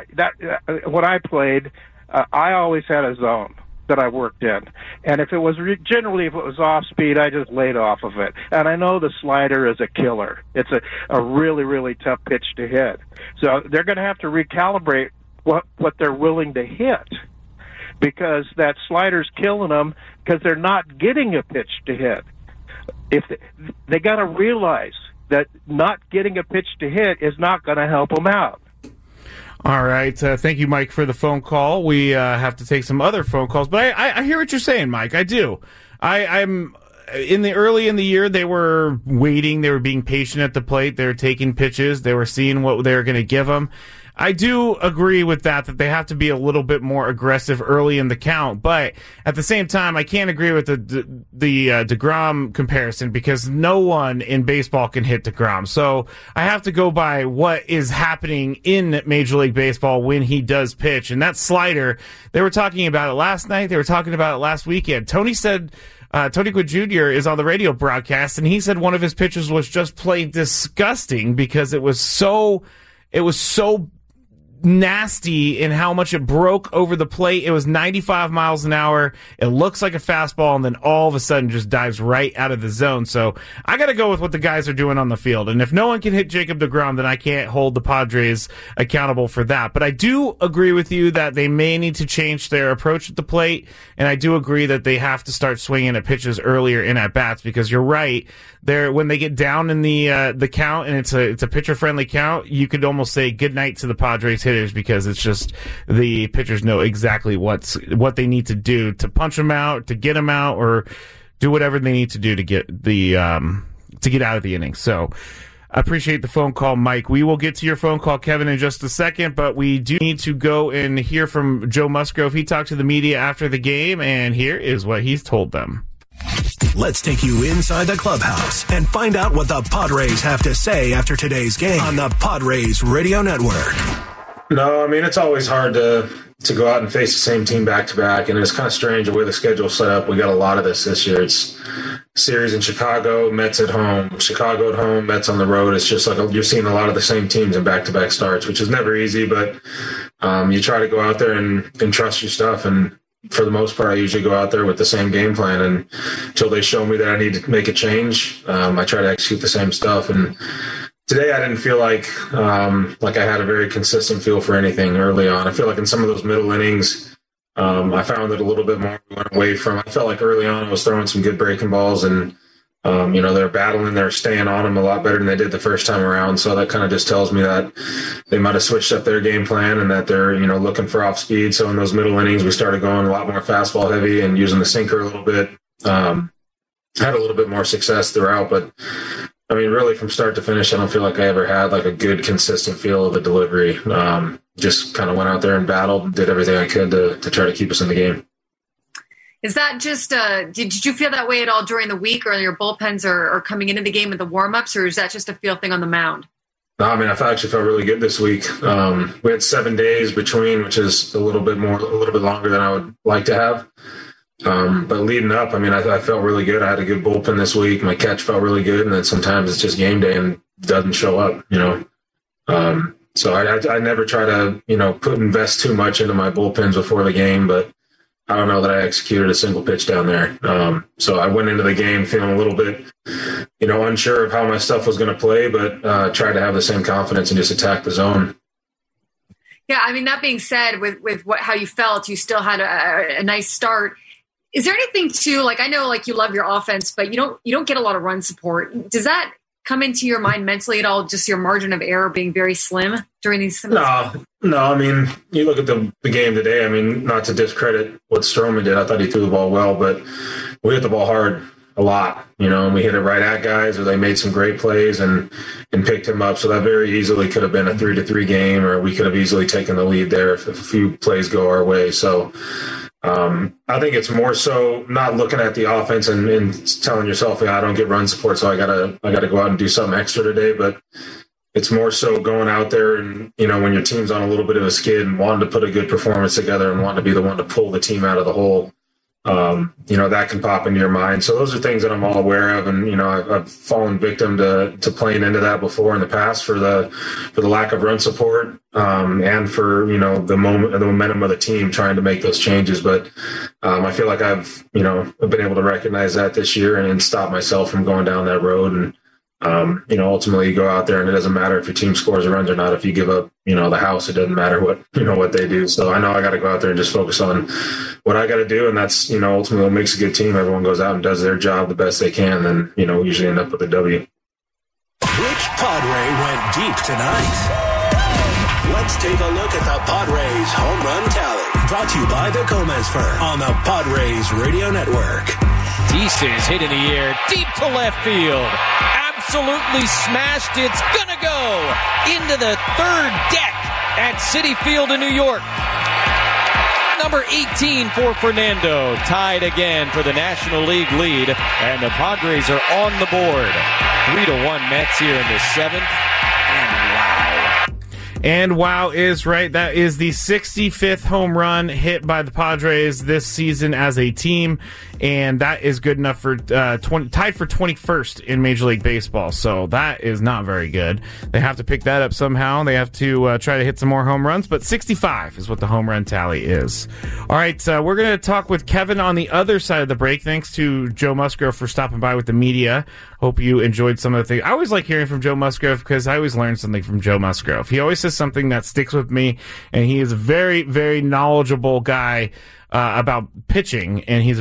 when I played, I always had a zone that I worked in. And if it was generally if it was off speed, I just laid off of it. And I know the slider is a killer. It's a really, really tough pitch to hit. So they're going to have to recalibrate what they're willing to hit, because that slider's killing them because they're not getting a pitch to hit. If they got to realize that not getting a pitch to hit is not going to help them out. All right. Thank you, Mike, for the phone call. We have to take some other phone calls, but I hear what you're saying, Mike. I do. I'm early in the year, they were waiting. They were being patient at the plate. They were taking pitches. They were seeing what they were going to give them. I do agree with that they have to be a little bit more aggressive early in the count. But at the same time, I can't agree with the DeGrom comparison, because no one in baseball can hit DeGrom. So I have to go by what is happening in Major League Baseball when he does pitch. And that slider, they were talking about it last night. They were talking about it last weekend. Tony Gwynn Jr. is on the radio broadcast, and he said one of his pitches was just plain disgusting because it was so nasty in how much it broke over the plate. It was 95 miles an hour. It looks like a fastball, and then all of a sudden just dives right out of the zone. So I got to go with what the guys are doing on the field. And if no one can hit Jacob deGrom, then I can't hold the Padres accountable for that. But I do agree with you that they may need to change their approach at the plate, and I do agree that they have to start swinging at pitches earlier in at-bats, because you're right. When they get down in the count and it's a pitcher-friendly count, you could almost say good night to the Padres hitters, because it's just the pitchers know exactly what they need to do to punch them out, to get them out, or do whatever they need to do to get to get out of the inning. So I appreciate the phone call, Mike. We will get to your phone call, Kevin, in just a second, but we do need to go and hear from Joe Musgrove. He talked to the media after the game, and here is what he's told them. Let's take you inside the clubhouse and find out what the Padres have to say after today's game on the Padres Radio Network. No, I mean, it's always hard to go out and face the same team back-to-back, and it's kind of strange the way the schedule's set up. We got a lot of this year. It's series in Chicago, Mets at home, Chicago at home, Mets on the road. It's just like you're seeing a lot of the same teams in back-to-back starts, which is never easy, but you try to go out there and trust your stuff, and for the most part, I usually go out there with the same game plan, and until they show me that I need to make a change, I try to execute the same stuff. And today I didn't feel like I had a very consistent feel for anything early on. I feel like in some of those middle innings, I found it a little bit more went away from. I felt like early on I was throwing some good breaking balls, and they're battling, they're staying on them a lot better than they did the first time around. So that kind of just tells me that they might have switched up their game plan and that they're, looking for off speed. So in those middle innings, we started going a lot more fastball heavy and using the sinker a little bit. Had a little bit more success throughout, but I mean, really from start to finish, I don't feel like I ever had like a good, consistent feel of a delivery. Just kind of went out there and battled and did everything I could to try to keep us in the game. Is that just, did you feel that way at all during the week, or your bullpens are coming into the game with the warm-ups, or is that just a feel thing on the mound? No, I mean, I actually felt really good this week. We had 7 days between, which is a little bit longer than I would like to have. But leading up, I mean, I felt really good. I had a good bullpen this week. My catch felt really good. And then sometimes it's just game day and it doesn't show up, So I never try to, invest too much into my bullpens before the game, but I don't know that I executed a single pitch down there. So I went into the game feeling a little bit, unsure of how my stuff was going to play, but tried to have the same confidence and just attack the zone. Yeah, I mean, that being said, with how you felt, you still had a nice start. Is there anything to, like, I know, like, you love your offense, but you don't get a lot of run support. Does that come into your mind mentally at all, just your margin of error being very slim during these? No. I mean, you look at the game today, I mean, not to discredit what Stroman did. I thought he threw the ball well, but we hit the ball hard a lot, and we hit it right at guys, or they made some great plays and picked him up. So that very easily could have been a 3-3 game, or we could have easily taken the lead there if a few plays go our way. So I think it's more so not looking at the offense and telling yourself, I don't get run support, so I gotta go out and do something extra today. But it's more so going out there and, when your team's on a little bit of a skid and wanting to put a good performance together and wanting to be the one to pull the team out of the hole, that can pop into your mind. So those are things that I'm all aware of. And, I've fallen victim to playing into that before in the past for the lack of run support, and for, the momentum of the team trying to make those changes. But, I feel like I've been able to recognize that this year and stop myself from going down that road. And, ultimately you go out there and it doesn't matter if your team scores or runs or not. If you give up, the house, it doesn't matter what they do. So I know I got to go out there and just focus on what I got to do. And that's, ultimately what makes a good team. Everyone goes out and does their job the best they can. Then, we usually end up with a W. Which Padre went deep tonight? Let's take a look at the Padres home run tally. Brought to you by the Gomez Firm on the Padres Radio Network. Deace hit in the air, deep to left field. Absolutely smashed. It's gonna go into the third deck at Citi Field in New York. Number 18 for Fernando, tied again for the National League lead, and the Padres are on the board. 3-1 Mets here in the seventh. And wow. And wow is right. That is the 65th home run hit by the Padres this season as a team. And that is good enough for tied for 21st in Major League Baseball. So that is not very good. They have to pick that up somehow. They have to try to hit some more home runs. But 65 is what the home run tally is. All right, we're going to talk with Kevin on the other side of the break. Thanks to Joe Musgrove for stopping by with the media. Hope you enjoyed some of the things. I always like hearing from Joe Musgrove because I always learn something from Joe Musgrove. He always says something that sticks with me, and he is a very, very knowledgeable guy about pitching, and he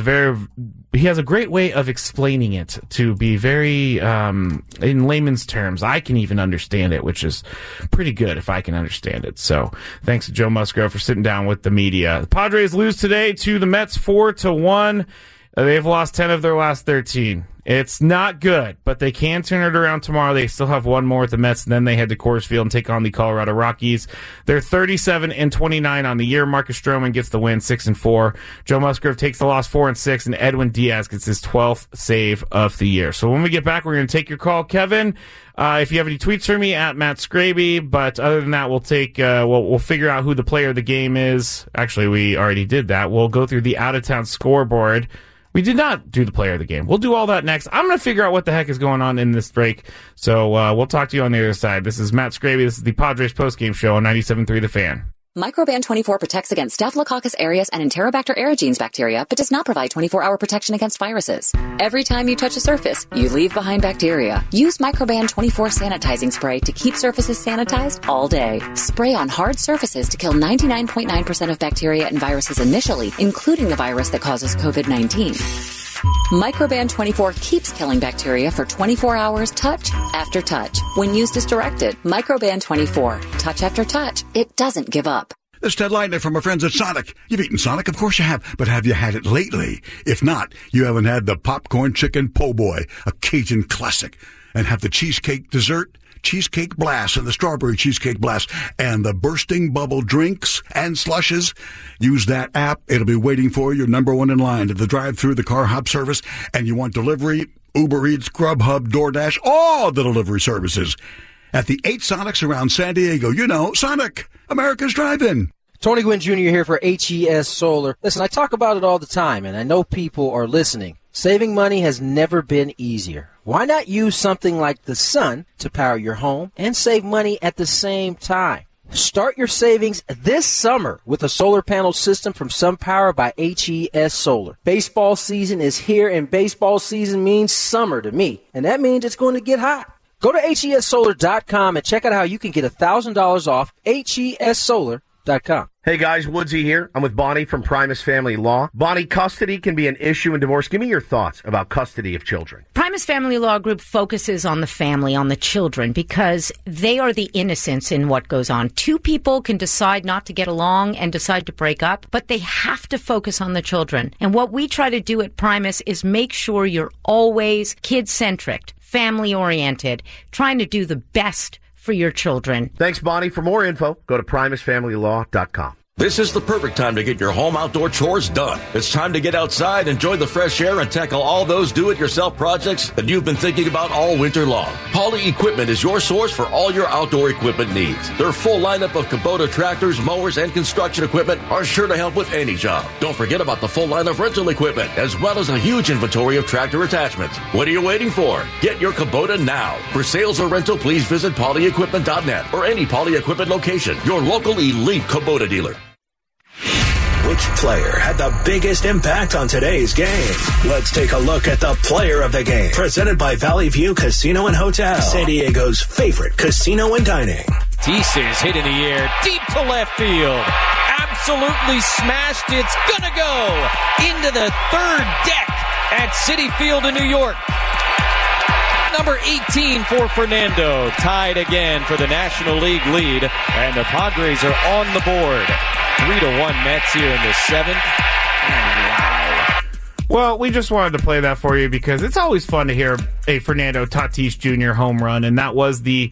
has a great way of explaining it to be very in layman's terms. I can even understand it, which is pretty good if I can understand it. So thanks to Joe Musgrove for sitting down with the media. The Padres lose today to the Mets 4-1. They've lost 10 of their last 13. It's not good, but they can turn it around tomorrow. They still have one more at the Mets, and then they head to Coors Field and take on the Colorado Rockies. They're 37-29 on the year. Marcus Stroman gets the win, 6-4. Joe Musgrove takes the loss, 4-6, and Edwin Diaz gets his 12th save of the year. So when we get back, we're going to take your call, Kevin. If you have any tweets for me, at Matt Scraby. But other than that, we'll take we'll figure out who the player of the game is. Actually, we already did that. We'll go through the out-of-town scoreboard. We did not do the player of the game. We'll do all that next. I'm going to figure out what the heck is going on in this break. So we'll talk to you on the other side. This is Matt Scraby. This is the Padres postgame show on 97.3 The Fan. Microban 24 protects against Staphylococcus aureus and Enterobacter aerogenes bacteria, but does not provide 24-hour protection against viruses. Every time you touch a surface, you leave behind bacteria. Use Microban 24 sanitizing spray to keep surfaces sanitized all day. Spray on hard surfaces to kill 99.9% of bacteria and viruses initially, including the virus that causes COVID-19. Microban 24 keeps killing bacteria for 24 hours, touch after touch. When used as directed, Microban 24, touch after touch, it doesn't give up. This is Ted Leitner from our friends at Sonic. You've eaten Sonic? Of course you have. But have you had it lately? If not, you haven't had the popcorn chicken po' boy, a Cajun classic. And have the cheesecake dessert, cheesecake blast, and the strawberry cheesecake blast, and the bursting bubble drinks and slushes. Use that app. It'll be waiting for you, number one in line at the drive-thru, the car hop service. And you want delivery, Uber Eats, Grubhub, DoorDash, all the delivery services. At the 8 Sonics around San Diego, you know, Sonic, America's drive-in. Tony Gwynn Jr. here for HES Solar. Listen, I talk about it all the time, and I know people are listening. Saving money has never been easier. Why not use something like the sun to power your home and save money at the same time? Start your savings this summer with a solar panel system from SunPower by HES Solar. Baseball season is here, and baseball season means summer to me, and that means it's going to get hot. Go to HESSolar.com and check out how you can get $1,000 off HESSolar.com. Hey guys, Woodsy here. I'm with Bonnie from Primus Family Law. Bonnie, custody can be an issue in divorce. Give me your thoughts about custody of children. Primus Family Law Group focuses on the family, on the children, because they are the innocents in what goes on. Two people can decide not to get along and decide to break up, but they have to focus on the children. And what we try to do at Primus is make sure you're always kid-centric, family-oriented, trying to do the best for your children. Thanks, Bonnie. For more info, go to primusfamilylaw.com. This is the perfect time to get your home outdoor chores done. It's time to get outside, enjoy the fresh air, and tackle all those do-it-yourself projects that you've been thinking about all winter long. Poly Equipment is your source for all your outdoor equipment needs. Their full lineup of Kubota tractors, mowers, and construction equipment are sure to help with any job. Don't forget about the full line of rental equipment, as well as a huge inventory of tractor attachments. What are you waiting for? Get your Kubota now. For sales or rental, please visit polyequipment.net or any Poly Equipment location, your local elite Kubota dealer. Which player had the biggest impact on today's game? Let's take a look at the player of the game. Presented by Valley View Casino and Hotel, San Diego's favorite casino and dining. Thesis hit in the air, deep to left field. Absolutely smashed. It's gonna go into the third deck at Citi Field in New York. Number 18 for Fernando, tied again for the National League lead, and the Padres are on the board. 3-1 Mets here in the 7th. Wow. Well, we just wanted to play that for you because it's always fun to hear a Fernando Tatis Jr. home run, and that was the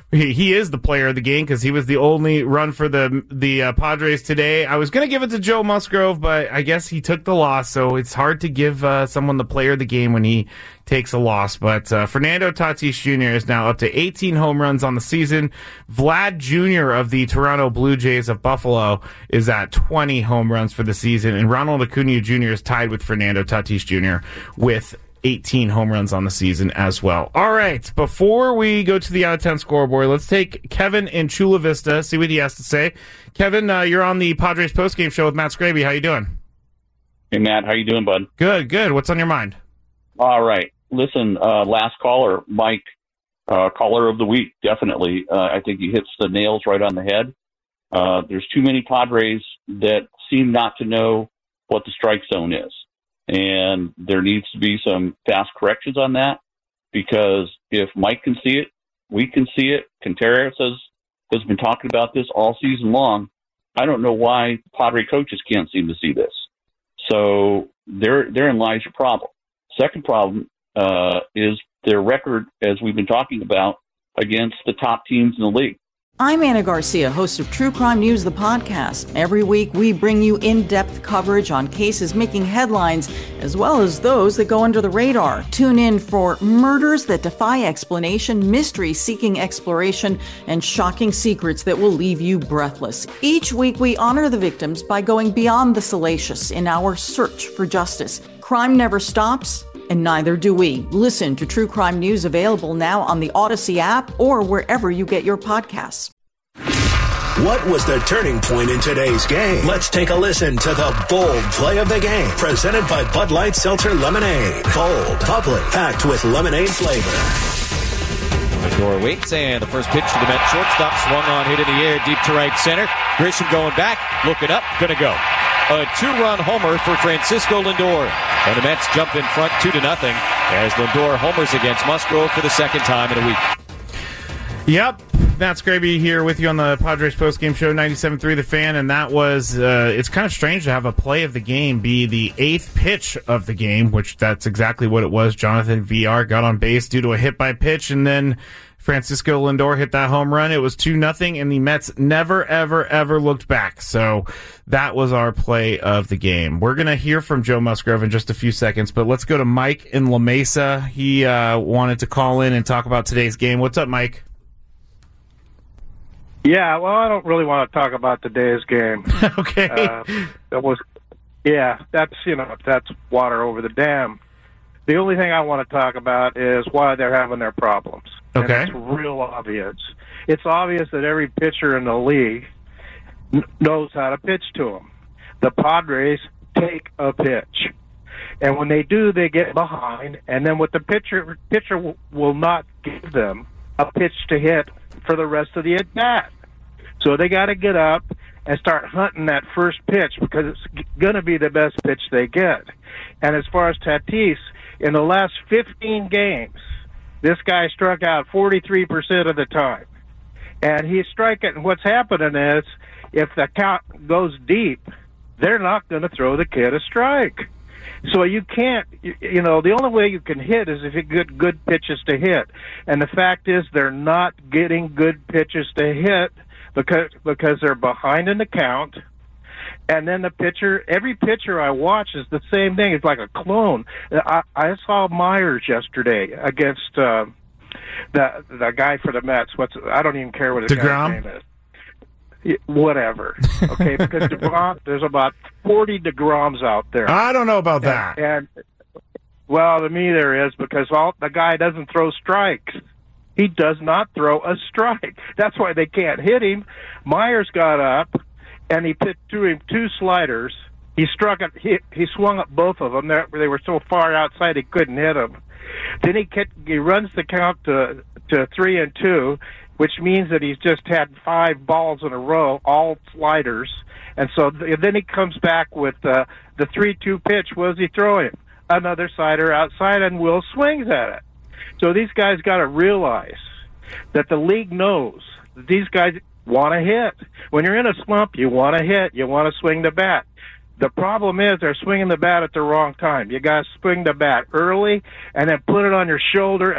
He is the player of the game because he was the only run for the Padres today. I was going to give it to Joe Musgrove, but I guess he took the loss, so it's hard to give someone the player of the game when he takes a loss. But Fernando Tatis Jr. is now up to 18 home runs on the season. Vlad Jr. of the Toronto Blue Jays of Buffalo is at 20 home runs for the season, and Ronald Acuna Jr. is tied with Fernando Tatis Jr. with 18 home runs on the season as well. All right, before we go to the out-of-town scoreboard, let's take Kevin in Chula Vista, see what he has to say. Kevin, you're on the Padres postgame show with Matt Scraby. How you doing? Hey, Matt. How you doing, bud? Good. What's on your mind? All right. Listen, last caller, Mike, caller of the week, definitely. I think he hits the nails right on the head. There's too many Padres that seem not to know what the strike zone is. And there needs to be some fast corrections on that, because if Mike can see it, we can see it. Contreras has been talking about this all season long. I don't know why Padre coaches can't seem to see this. So therein lies your problem. Second problem is their record, as we've been talking about, against the top teams in the league. I'm Anna Garcia, host of True Crime News, the podcast. Every week, we bring you in-depth coverage on cases making headlines, as well as those that go under the radar. Tune in for murders that defy explanation, mysteries seeking exploration, and shocking secrets that will leave you breathless. Each week, we honor the victims by going beyond the salacious in our search for justice. Crime never stops, and neither do we. Listen to True Crime News, available now on the Odyssey app or wherever you get your podcasts. What was the turning point in today's game? Let's take a listen to the bold play of the game, presented by Bud Light Seltzer Lemonade. Bold, bubbly, packed with lemonade flavor. Lindor waits, and the first pitch to the Mets shortstop, swung on, hit in the air, deep to right center. Grisham going back, looking up, gonna go. A 2-run homer for Francisco Lindor. And the Mets jump in front 2-0 as Lindor homers against Musgrove for the second time in a week. Yep. Matt Scraby here with you on the Padres postgame show, 97.3 The Fan, and that was, it's kind of strange to have a play of the game be the 8th pitch of the game, which that's exactly what it was. Jonathan VR got on base due to a hit by pitch, and then Francisco Lindor hit that home run. It was 2-0, and the Mets never, ever, ever looked back. So that was our play of the game. We're going to hear from Joe Musgrove in just a few seconds, but let's go to Mike in La Mesa. He wanted to call in and talk about today's game. What's up, Mike? Yeah, well, I don't really want to talk about today's game. Okay. That's water over the dam. The only thing I want to talk about is why they're having their problems. Okay. And it's real obvious. It's obvious that every pitcher in the league knows how to pitch to them. The Padres take a pitch. And when they do, they get behind, and then what the pitcher will not give them a pitch to hit for the rest of the at-bat. So they got to get up and start hunting that first pitch, because it's going to be the best pitch they get. And as far as Tatis, in the last 15 games, this guy struck out 43% of the time. And he's striking, and what's happening is, if the count goes deep, they're not going to throw the kid a strike. So you can't, the only way you can hit is if you get good pitches to hit. And the fact is, they're not getting good pitches to hit because they're behind in the count. And then every pitcher I watch is the same thing. It's like a clone. I saw Myers yesterday against the guy for the Mets. I don't even care what his guy's name is. Whatever. Okay, because DeGrom, there's about 40 DeGroms out there. I don't know about that. And well, to me there is, because the guy doesn't throw strikes. He does not throw a strike. That's why they can't hit him. Myers got up and he threw him 2 sliders. He struck it. He swung at both of them. They were so far outside he couldn't hit them. Then he runs the count to 3-2. Which means that he's just had 5 balls in a row, all sliders. And so then he comes back with the 3-2 pitch. What does he throw him? Another slider outside, and Will swings at it. So these guys got to realize that the league knows that these guys want to hit. When you're in a slump, you want to hit. You want to swing the bat. The problem is they're swinging the bat at the wrong time. You got to swing the bat early and then put it on your shoulder and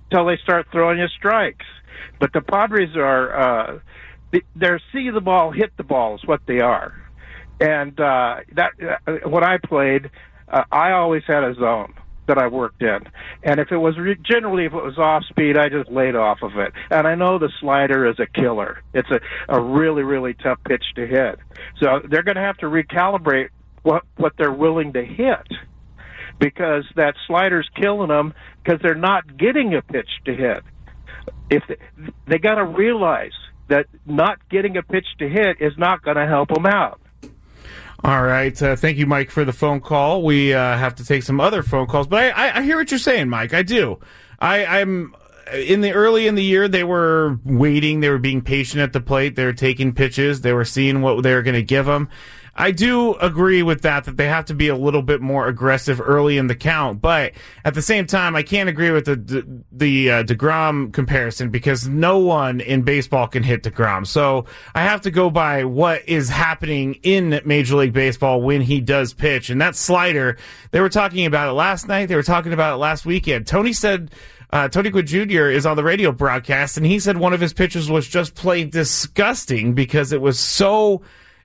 till they start throwing you strikes. But the Padres are they're see the ball, hit the ball is what they are. And when I played, I always had a zone that I worked in. And if it was generally if it was off speed, I just laid off of it. And I know the slider is a killer. It's a really, really tough pitch to hit. So they're going to have to recalibrate what they're willing to hit, because that slider's killing them because they're not getting a pitch to hit. If they got to realize that not getting a pitch to hit is not going to help them out. All right. Thank you, Mike, for the phone call. We have to take some other phone calls, but I hear what you're saying, Mike. I do. I'm early in the year, they were waiting. They were being patient at the plate. They were taking pitches. They were seeing what they were going to give them. I do agree with that they have to be a little bit more aggressive early in the count, but at the same time, I can't agree with the DeGrom comparison, because no one in baseball can hit DeGrom. So I have to go by what is happening in Major League Baseball when he does pitch. And that slider, they were talking about it last night. They were talking about it last weekend. Tony Gwynn Jr. is on the radio broadcast, and he said one of his pitches was just plain disgusting because it was so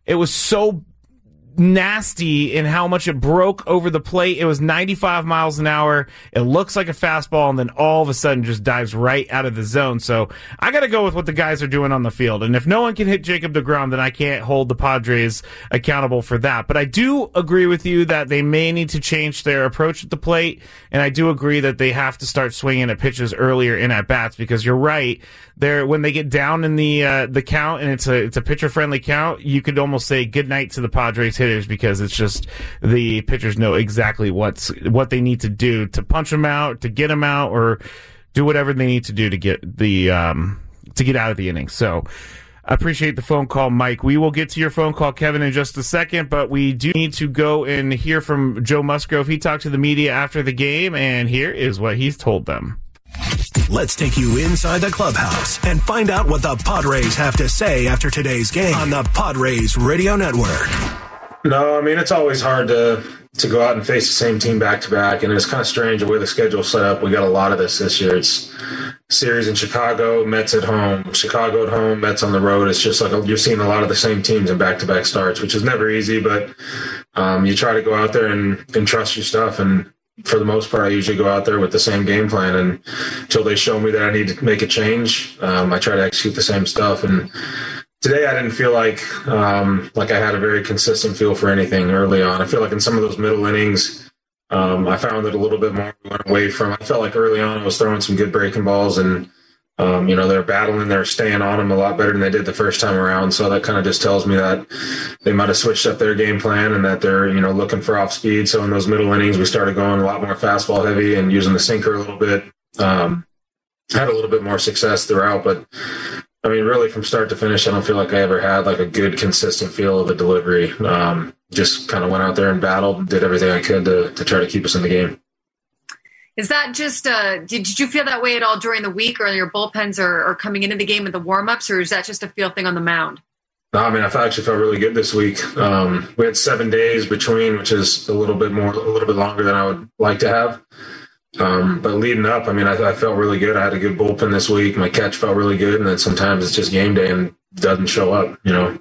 nasty in how much it broke over the plate. It was 95 miles an hour. It looks like a fastball, and then all of a sudden just dives right out of the zone. So I got to go with what the guys are doing on the field. And if no one can hit Jacob deGrom, then I can't hold the Padres accountable for that. But I do agree with you that they may need to change their approach at the plate. And I do agree that they have to start swinging at pitches earlier in at bats, because you're right. When they get down in the count, and it's a pitcher friendly count, you could almost say good night to the Padres hitters, because it's just the pitchers know exactly what they need to do to punch them out, to get them out, or do whatever they need to do to get to get out of the inning. So I appreciate the phone call, Mike. We will get to your phone call, Kevin, in just a second, but we do need to go and hear from Joe Musgrove. He talked to the media after the game, and here is what he's told them. Let's take you inside the clubhouse and find out what the Padres have to say after today's game on the Padres Radio Network. No, I mean, it's always hard to go out and face the same team back-to-back, and it's kind of strange the way the schedule's set up. We got a lot of this year. It's series in Chicago, Mets at home, Chicago at home, Mets on the road. It's just like you're seeing a lot of the same teams in back-to-back starts, which is never easy, but you try to go out there and trust your stuff, and for the most part, I usually go out there with the same game plan, and until they show me that I need to make a change, I try to execute the same stuff. And today I didn't feel like I had a very consistent feel for anything early on. I feel like in some of those middle innings, I found it a little bit more went away from. I felt like early on I was throwing some good breaking balls, and they're battling, they're staying on them a lot better than they did the first time around. So that kind of just tells me that they might have switched up their game plan, and that they're, looking for off speed. So in those middle innings, we started going a lot more fastball heavy and using the sinker a little bit. Had a little bit more success throughout, but I mean, really from start to finish, I don't feel like I ever had like a good consistent feel of a delivery. Just kind of went out there and battled and did everything I could to try to keep us in the game. Is that just, did you feel that way at all during the week, or your bullpens are coming into the game with the warm-ups, or is that just a feel thing on the mound? No, I mean, I actually felt really good this week. We had 7 days between, which is a little bit longer than I would like to have. But leading up, I mean, I felt really good. I had a good bullpen this week. My catch felt really good. And then sometimes it's just game day and doesn't show up,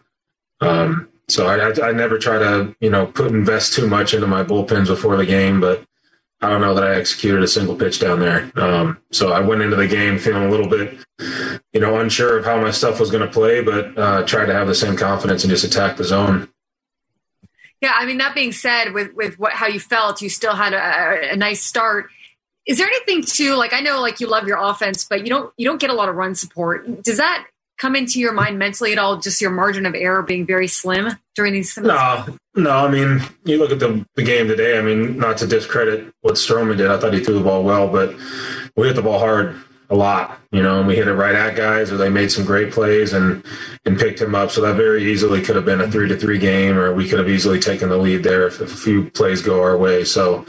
So I never try to, invest too much into my bullpens before the game, but I don't know that I executed a single pitch down there. So I went into the game feeling a little bit, unsure of how my stuff was going to play, but tried to have the same confidence and just attack the zone. Yeah, I mean, that being said, with how you felt, you still had a nice start. Is there anything too, like, I know like you love your offense, but you don't get a lot of run support. Does that come into your mind mentally at all, just your margin of error being very slim during these? No. I mean, you look at the game today, I mean, not to discredit what Stroman did. I thought he threw the ball well, but we hit the ball hard a lot, and we hit it right at guys, or they made some great plays and picked him up. So that very easily could have been a 3-3 game, or we could have easily taken the lead there if a few plays go our way. So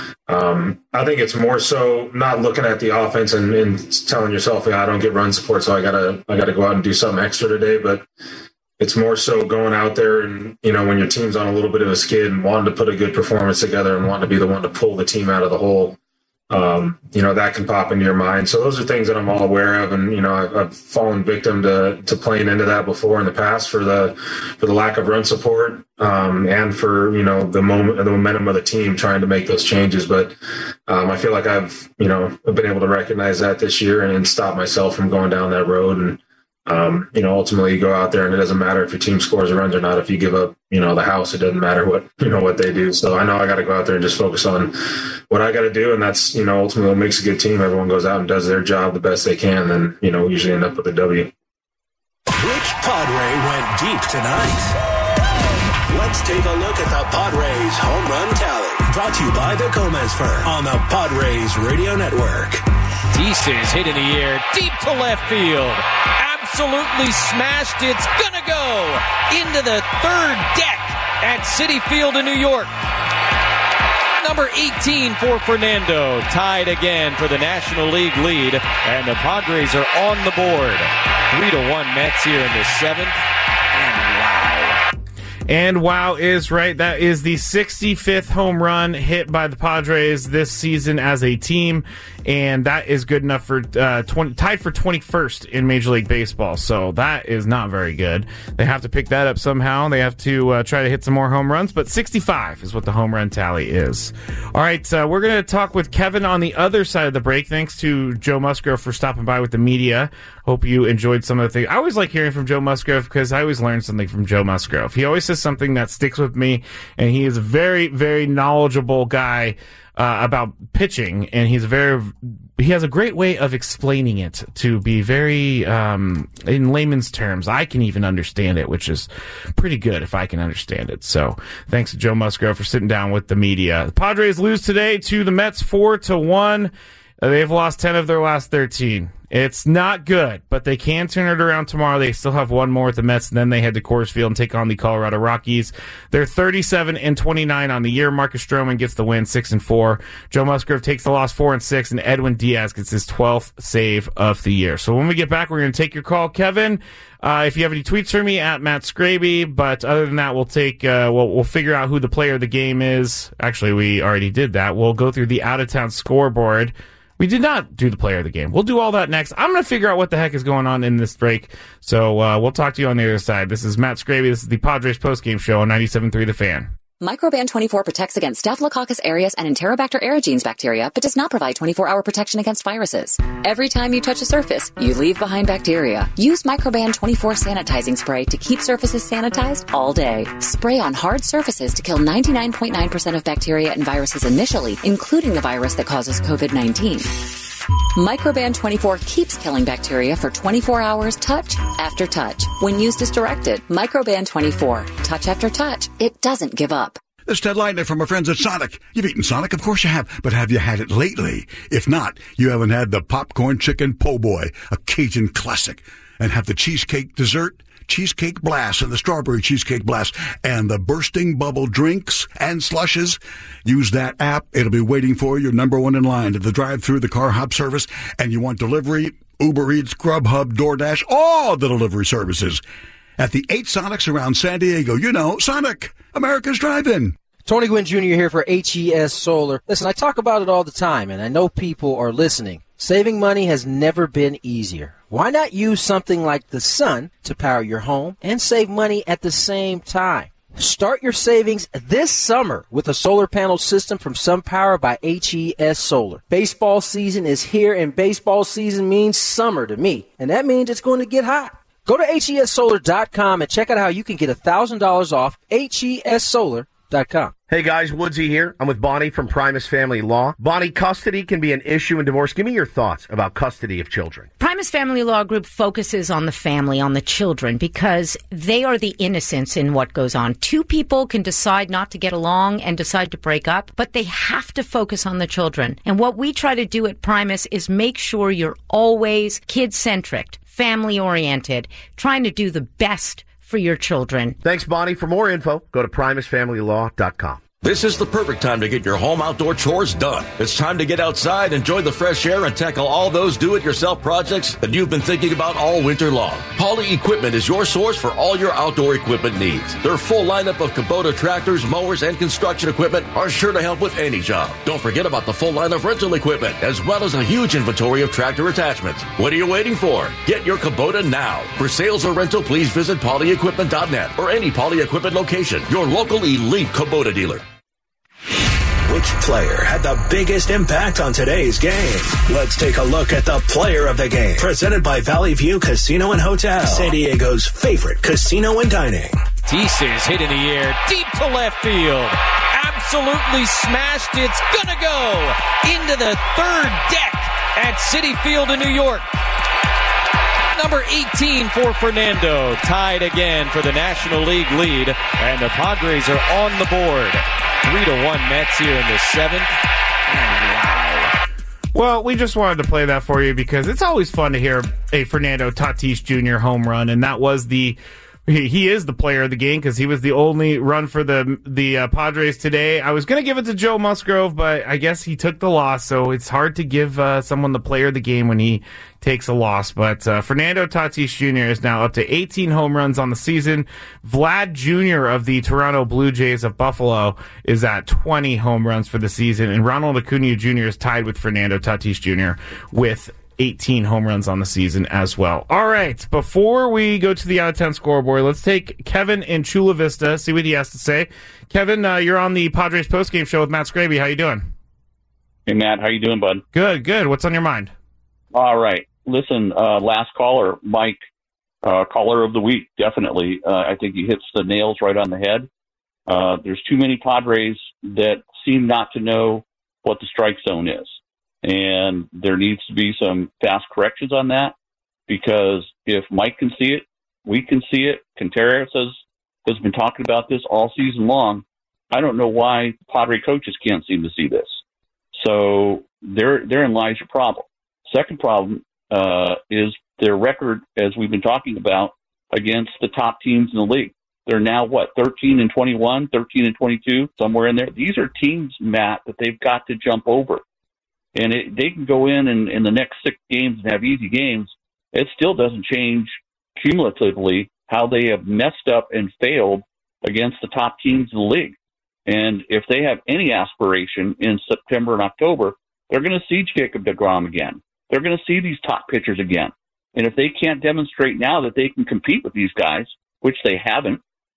I think it's more so not looking at the offense and telling yourself, I don't get run support, so I gotta go out and do something extra today. But it's more so going out there and, when your team's on a little bit of a skid and wanting to put a good performance together and wanting to be the one to pull the team out of the hole. that can pop into your mind. So those are things that I'm all aware of. And, I've fallen victim to playing into that before in the past for the lack of run support, and for, the momentum of the team trying to make those changes. But, I feel like I've been able to recognize that this year and stop myself from going down that road. And, ultimately you go out there and it doesn't matter if your team scores or runs or not. If you give up, the house, it doesn't matter what they do. So I know I got to go out there and just focus on what I got to do. And that's, ultimately what makes a good team. Everyone goes out and does their job the best they can. Then, usually end up with a W. Which Padre went deep tonight? Let's take a look at the Padres home run tally. Brought to you by the Gomez Firm on the Padres Radio Network. Deases hit in the air, deep to left field. Absolutely smashed. It's gonna go into the third deck at Citi Field in New York. Number 18 for Fernando, tied again for the National League lead, and the Padres are on the board. 3-1 Mets here in the seventh, and wow. And wow is right. That is the 65th home run hit by the Padres this season as a team, and that is good enough for tied for 21st in Major League Baseball. So that is not very good. They have to pick that up somehow. They have to try to hit some more home runs, but 65 is what the home run tally is. All right, we're going to talk with Kevin on the other side of the break. Thanks to Joe Musgrove for stopping by with the media. Hope you enjoyed some of the things. I always like hearing from Joe Musgrove because I always learn something from Joe Musgrove. He always says something that sticks with me, and he is a very, very knowledgeable guy about pitching, and he has a great way of explaining it to be very in layman's terms. I can even understand it, which is pretty good if I can understand it. So thanks to Joe Musgrove for sitting down with the media. The Padres lose today to the Mets 4-1. They've lost 10 of their last 13. It's not good, but they can turn it around tomorrow. They still have one more at the Mets, and then they head to Coors Field and take on the Colorado Rockies. They're 37-29 on the year. Marcus Stroman gets the win, 6-4. Joe Musgrove takes the loss, 4-6, and Edwin Diaz gets his 12th save of the year. So when we get back, we're going to take your call, Kevin. If you have any tweets for me, at Matt Scraby. But other than that, we'll take we'll figure out who the player of the game is. Actually, we already did that. We'll go through the out-of-town scoreboard. We did not do the player of the game. We'll do all that next. I'm going to figure out what the heck is going on in this break. So we'll talk to you on the other side. This is Matt Scraby. This is the Padres postgame show on 97.3 The Fan. Microban 24 protects against Staphylococcus aureus and Enterobacter aerogenes bacteria, but does not provide 24-hour protection against viruses. Every time you touch a surface, you leave behind bacteria. Use Microban 24 sanitizing spray to keep surfaces sanitized all day. Spray on hard surfaces to kill 99.9% of bacteria and viruses initially, including the virus that causes COVID-19. Microban 24 keeps killing bacteria for 24 hours touch after touch. When used as directed, Microban 24. Touch after touch. It doesn't give up. This is Ted Leitner from our friends at Sonic. You've eaten Sonic? Of course you have. But have you had it lately? If not, you haven't had the popcorn chicken po' boy, a Cajun classic. And have the cheesecake dessert, cheesecake blast, and the strawberry cheesecake blast, and the bursting bubble drinks and slushes. Use that app. It'll be waiting for you. You're number one in line at the drive-thru, the car hop service, and you want delivery, Uber Eats, Grubhub, DoorDash, all the delivery services. At the 8 Sonics around San Diego, you know, Sonic, America's drive-in. Tony Gwynn Jr. here for HES Solar. Listen, I talk about it all the time, and I know people are listening. Saving money has never been easier. Why not use something like the sun to power your home and save money at the same time? Start your savings this summer with a solar panel system from SunPower by HES Solar. Baseball season is here, and baseball season means summer to me, and that means it's going to get hot. Go to HESSolar.com and check out how you can get $1,000 off HESSolar.com. Hey guys, Woodsy here. I'm with Bonnie from Primus Family Law. Bonnie, custody can be an issue in divorce. Give me your thoughts about custody of children. Primus Family Law Group focuses on the family, on the children, because they are the innocents in what goes on. Two people can decide not to get along and decide to break up, but they have to focus on the children. And what we try to do at Primus is make sure you're always kid-centric, family-oriented, trying to do the best for your children. Thanks, Bonnie. For more info, go to PrimusFamilyLaw.com. This is the perfect time to get your home outdoor chores done. It's time to get outside, enjoy the fresh air, and tackle all those do-it-yourself projects that you've been thinking about all winter long. Pauly Equipment is your source for all your outdoor equipment needs. Their full lineup of Kubota tractors, mowers, and construction equipment are sure to help with any job. Don't forget about the full line of rental equipment, as well as a huge inventory of tractor attachments. What are you waiting for? Get your Kubota now. For sales or rental, please visit PaulyEquipment.net or any Pauly Equipment location, your local elite Kubota dealer. Which player had the biggest impact on today's game? Let's take a look at the player of the game. Presented by Valley View Casino and Hotel, San Diego's favorite casino and dining. Thesis hit in the air, deep to left field. Absolutely smashed. It's gonna go into the third deck at Citi Field in New York. Number 18 for Fernando, tied again for the National League lead, and the Padres are on the board. 3-1 Mets here in the seventh. Wow. Well, we just wanted to play that for you because it's always fun to hear a Fernando Tatis Jr. home run, and that was he is the player of the game because he was the only run for the Padres today. I was going to give it to Joe Musgrove, but I guess he took the loss, so it's hard to give someone the player of the game when he takes a loss. But Fernando Tatis Jr. is now up to 18 home runs on the season. Vlad Jr. of the Toronto Blue Jays of Buffalo is at 20 home runs for the season, and Ronald Acuna Jr. is tied with Fernando Tatis Jr. with 18 home runs on the season as well. All right, before we go to the out-of-town scoreboard, let's take Kevin in Chula Vista, see what he has to say. Kevin, you're on the Padres postgame show with Matt Scraby. How you doing? Hey, Matt. How you doing, bud? Good. What's on your mind? All right. Listen, last caller, Mike, caller of the week, definitely. I think he hits the nails right on the head. There's too many Padres that seem not to know what the strike zone is. And there needs to be some fast corrections on that, because if Mike can see it, we can see it. Contreras has been talking about this all season long. I don't know why Padre coaches can't seem to see this. So therein lies your problem. Second problem is their record, as we've been talking about, against the top teams in the league. They're now, 13-21, 13-22, somewhere in there. These are teams, Matt, that they've got to jump over. And they can go in the next 6 games and have easy games. It still doesn't change cumulatively how they have messed up and failed against the top teams in the league. And if they have any aspiration in September and October, they're going to see Jacob deGrom again. They're going to see these top pitchers again. And if they can't demonstrate now that they can compete with these guys, which they haven't,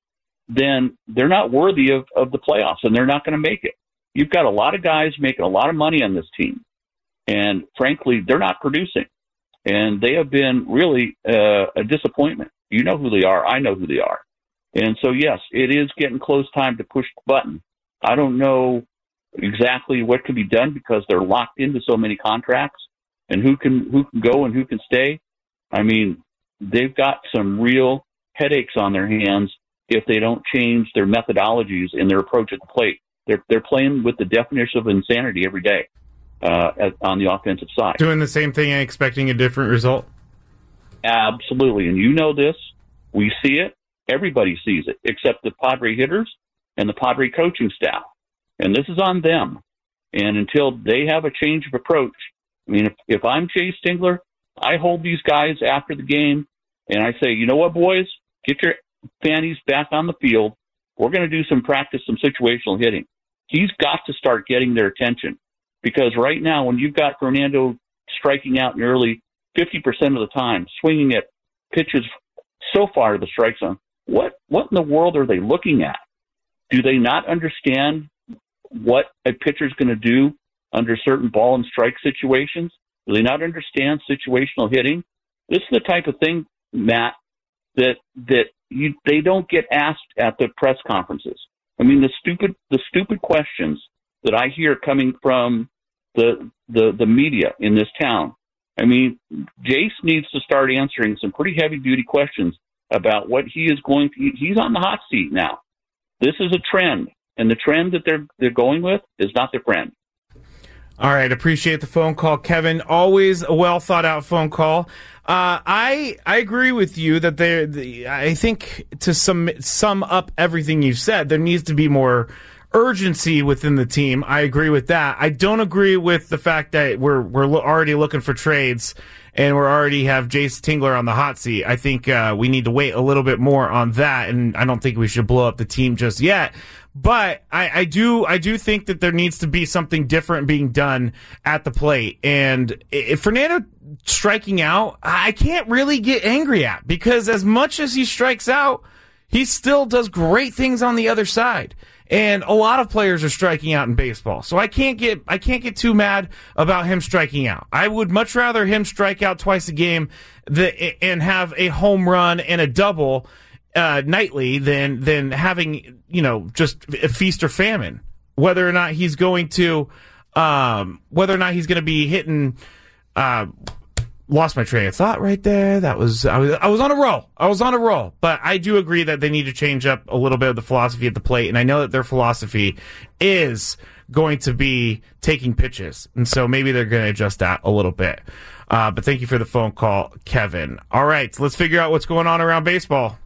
then they're not worthy of the playoffs, and they're not going to make it. You've got a lot of guys making a lot of money on this team, and frankly, they're not producing. And they have been really a disappointment. You know who they are. I know who they are. And so, yes, it is getting close time to push the button. I don't know exactly what can be done because they're locked into so many contracts, and who can go and who can stay. I mean, they've got some real headaches on their hands if they don't change their methodologies and their approach at the plate. They're playing with the definition of insanity every day on the offensive side. Doing the same thing and expecting a different result? Absolutely. And you know this. We see it. Everybody sees it, except the Padre hitters and the Padre coaching staff. And this is on them. And until they have a change of approach, I mean, if I'm Jay Stingler, I hold these guys after the game and I say, you know what, boys, get your fannies back on the field. We're going to do some practice, some situational hitting. He's got to start getting their attention, because right now when you've got Fernando striking out in early 50% of the time, swinging at pitches so far to the strike zone, what in the world are they looking at? Do they not understand what a pitcher is going to do under certain ball and strike situations? Do they not understand situational hitting? This is the type of thing, Matt, that they don't get asked at the press conferences. I mean, the stupid questions that I hear coming from the media in this town. I mean, Jace needs to start answering some pretty heavy duty questions about what he is going to. He's on the hot seat now. This is a trend, and the trend that they're going with is not their friend. All right, appreciate the phone call, Kevin. Always a well thought out phone call. I agree with you that I think to sum up everything you said, there needs to be more urgency within the team. I agree with that. I don't agree with the fact that we're already looking for trades and we're already have Jace Tingler on the hot seat. I think we need to wait a little bit more on that, and I don't think we should blow up the team just yet. But I do think that there needs to be something different being done at the plate. And if Fernando striking out, I can't really get angry at, because as much as he strikes out, he still does great things on the other side. And a lot of players are striking out in baseball. So I can't get too mad about him striking out. I would much rather him strike out twice a game and have a home run and a double nightly than having, just a feast or famine. Whether or not he's going to be hitting, lost my train of thought right there. I was on a roll. But I do agree that they need to change up a little bit of the philosophy at the plate. And I know that their philosophy is going to be taking pitches. And so maybe they're going to adjust that a little bit. But thank you for the phone call, Kevin. All right, let's figure out what's going on around baseball.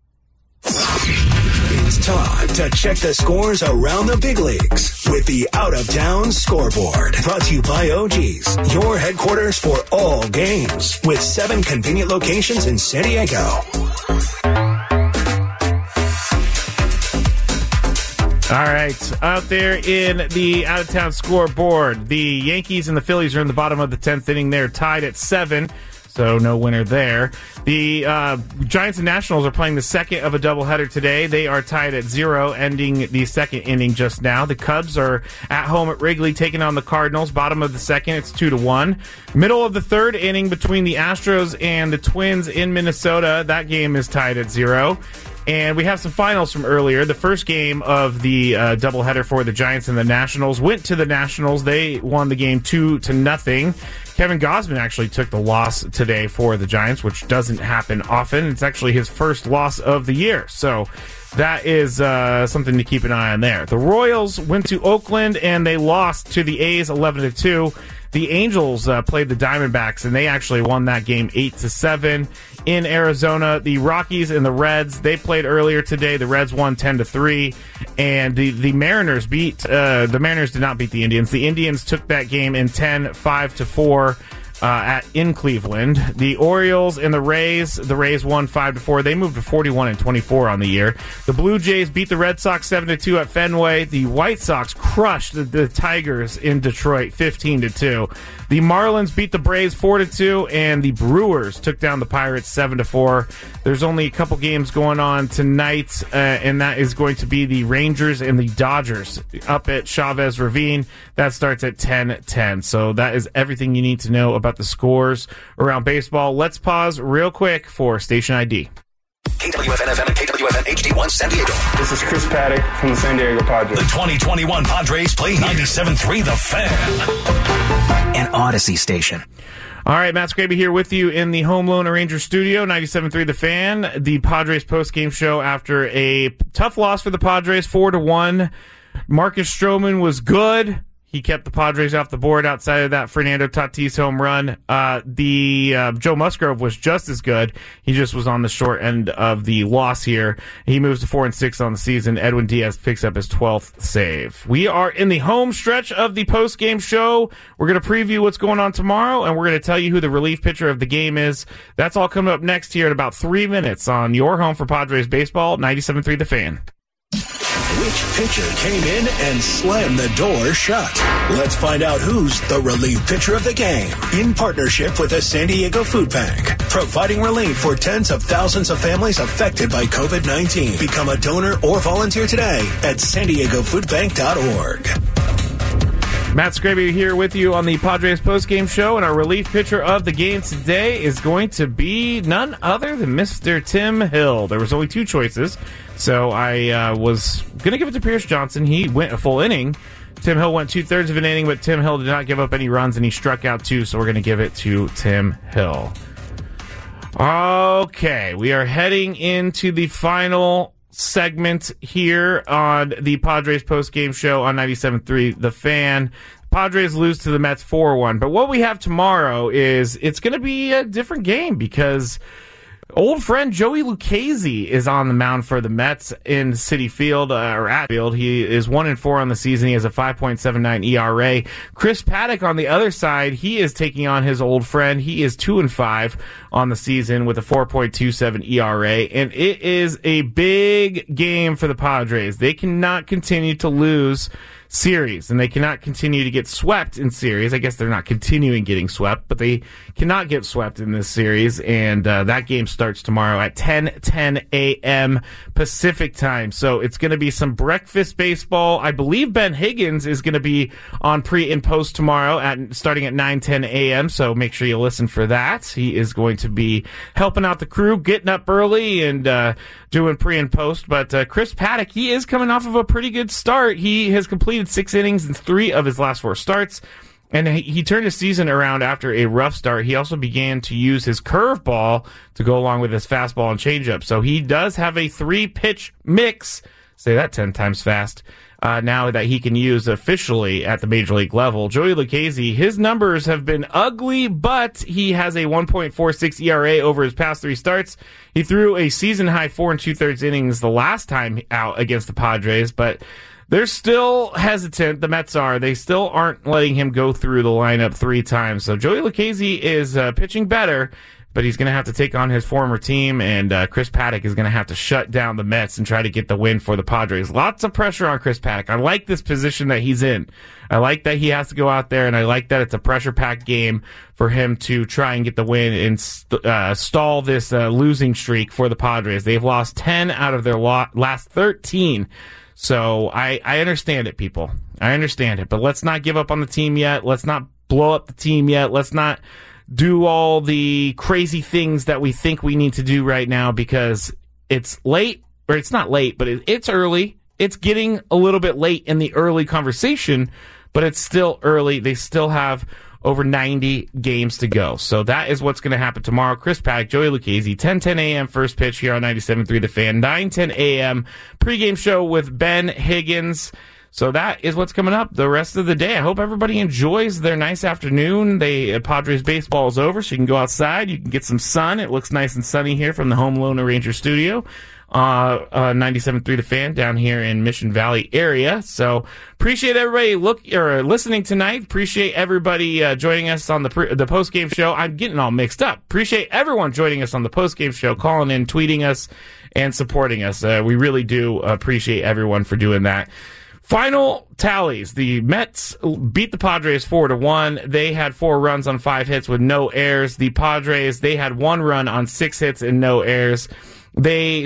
It's time to check the scores around the big leagues with the Out of Town Scoreboard. Brought to you by OG's, your headquarters for all games, with 7 convenient locations in San Diego. All right, out there in the Out of Town Scoreboard, the Yankees and the Phillies are in the bottom of the 10th inning. They're tied at 7. So no winner there. The Giants and Nationals are playing the second of a doubleheader today. They are tied at 0, ending the second inning just now. The Cubs are at home at Wrigley taking on the Cardinals. Bottom of the second, it's 2-1. Middle of the third inning between the Astros and the Twins in Minnesota. That game is tied at 0. And we have some finals from earlier. The first game of the doubleheader for the Giants and the Nationals went to the Nationals. They won the game 2-0. Kevin Gausman actually took the loss today for the Giants, which doesn't happen often. It's actually his first loss of the year. So that is something to keep an eye on there. The Royals went to Oakland and they lost to the A's 11-2. The Angels played the Diamondbacks, and they actually won that game 8-7. In Arizona, the Rockies and the Reds, they played earlier today. The Reds won 10-3, and the Mariners the Mariners did not beat the Indians. The Indians took that game in 5-4 in Cleveland. The Orioles and the Rays won 5-4. They moved to 41-24 on the year. The Blue Jays beat the Red Sox 7-2 at Fenway. The White Sox crushed the Tigers in Detroit 15-2. The Marlins beat the Braves 4-2, and the Brewers took down the Pirates 7-4. There's only a couple games going on tonight, and that is going to be the Rangers and the Dodgers up at Chavez Ravine. That starts at 10:10. So that is everything you need to know about the scores around baseball. Let's pause real quick for Station ID. KWFN-FM and KWFN HD1 San Diego. This is Chris Paddock from the San Diego Padres. The 2021 Padres play 97.3 The Fan. An Odyssey station. All right, Matt Scraby here with you in the Home Loan Ranger studio, 97.3 The Fan, the Padres post-game show after a tough loss for the Padres, 4-1. Marcus Stroman was good. He kept the Padres off the board outside of that Fernando Tatis home run. Joe Musgrove was just as good. He just was on the short end of the loss here. He moves to 4-6 on the season. Edwin Diaz picks up his 12th save. We are in the home stretch of the post-game show. We're going to preview what's going on tomorrow, and we're going to tell you who the relief pitcher of the game is. That's all coming up next here in about 3 minutes on your home for Padres baseball, 97.3 The Fan. Which pitcher came in and slammed the door shut? Let's find out who's the relief pitcher of the game. In partnership with the San Diego Food Bank, providing relief for tens of thousands of families affected by COVID-19. Become a donor or volunteer today at SanDiegoFoodBank.org. Matt Scraby here with you on the Padres postgame show, and our relief pitcher of the game today is going to be none other than Mr. Tim Hill. There was only 2 choices, so I was going to give it to Pierce Johnson. He went a full inning. Tim Hill went 2/3 of an inning, but Tim Hill did not give up any runs, and he struck out 2, so we're going to give it to Tim Hill. Okay, we are heading into the final segment here on the Padres post-game show on 97.3 The Fan. Padres lose to the Mets 4-1. But what we have tomorrow is it's going to be a different game because Old friend Joey Lucchesi is on the mound for the Mets in Citi Field, or at Field. He is 1-4 on the season. He has a 5.79 ERA. Chris Paddack on the other side, he is taking on his old friend. He is 2-5 on the season with a 4.27 ERA. And it is a big game for the Padres. They cannot continue to lose series, and they cannot continue to get swept in series. I guess they're not continuing getting swept, but they cannot get swept in this series, and that game starts tomorrow at 10:10 a.m. Pacific time. So it's going to be some breakfast baseball. I believe Ben Higgins is going to be on pre and post tomorrow starting at 9:10 a.m., so make sure you listen for that. He is going to be helping out the crew, getting up early and doing pre and post. But Chris Paddack, he is coming off of a pretty good start. He has completed 6 innings in 3 of his last 4 starts, and he turned his season around after a rough start. He also began to use his curveball to go along with his fastball and changeup. So he does have a 3-pitch mix, say that 10 times fast, now that he can use officially at the major league level. Joey Lucchesi, his numbers have been ugly, but he has a 1.46 ERA over his past 3 starts. He threw a season-high 4 2/3 innings the last time out against the Padres, but they're still hesitant. The Mets are. They still aren't letting him go through the lineup 3 times. So Joey Lucchesi is pitching better, but he's going to have to take on his former team, and Chris Paddack is going to have to shut down the Mets and try to get the win for the Padres. Lots of pressure on Chris Paddack. I like this position that he's in. I like that he has to go out there, and I like that it's a pressure-packed game for him to try and get the win and stall this losing streak for the Padres. They've lost 10 out of their last 13. So I understand it, people. I understand it. But let's not give up on the team yet. Let's not blow up the team yet. Let's not do all the crazy things that we think we need to do right now, because it's late, or it's not late, but it's early. It's getting a little bit late in the early conversation, but it's still early. They still have over 90 games to go. So that is what's going to happen tomorrow. Chris Paddack, Joey Lucchesi, 10:10 a.m. first pitch here on 97.3 The Fan, 9:10 a.m. pregame show with Ben Higgins. So that is what's coming up the rest of the day. I hope everybody enjoys their nice afternoon. Padres baseball is over, so you can go outside. You can get some sun. It looks nice and sunny here from the Home Lone Ranger studio. 97.3 The Fan down here in Mission Valley area. So appreciate everybody listening tonight. Appreciate everybody joining us on the post-game show. I'm getting all mixed up. Appreciate everyone joining us on the post-game show, calling in, tweeting us, and supporting us. We really do appreciate everyone for doing that. Final tallies. The Mets beat the Padres 4-1. They had 4 runs on 5 hits with no errors. The Padres, they had 1 run on 6 hits and no errors. They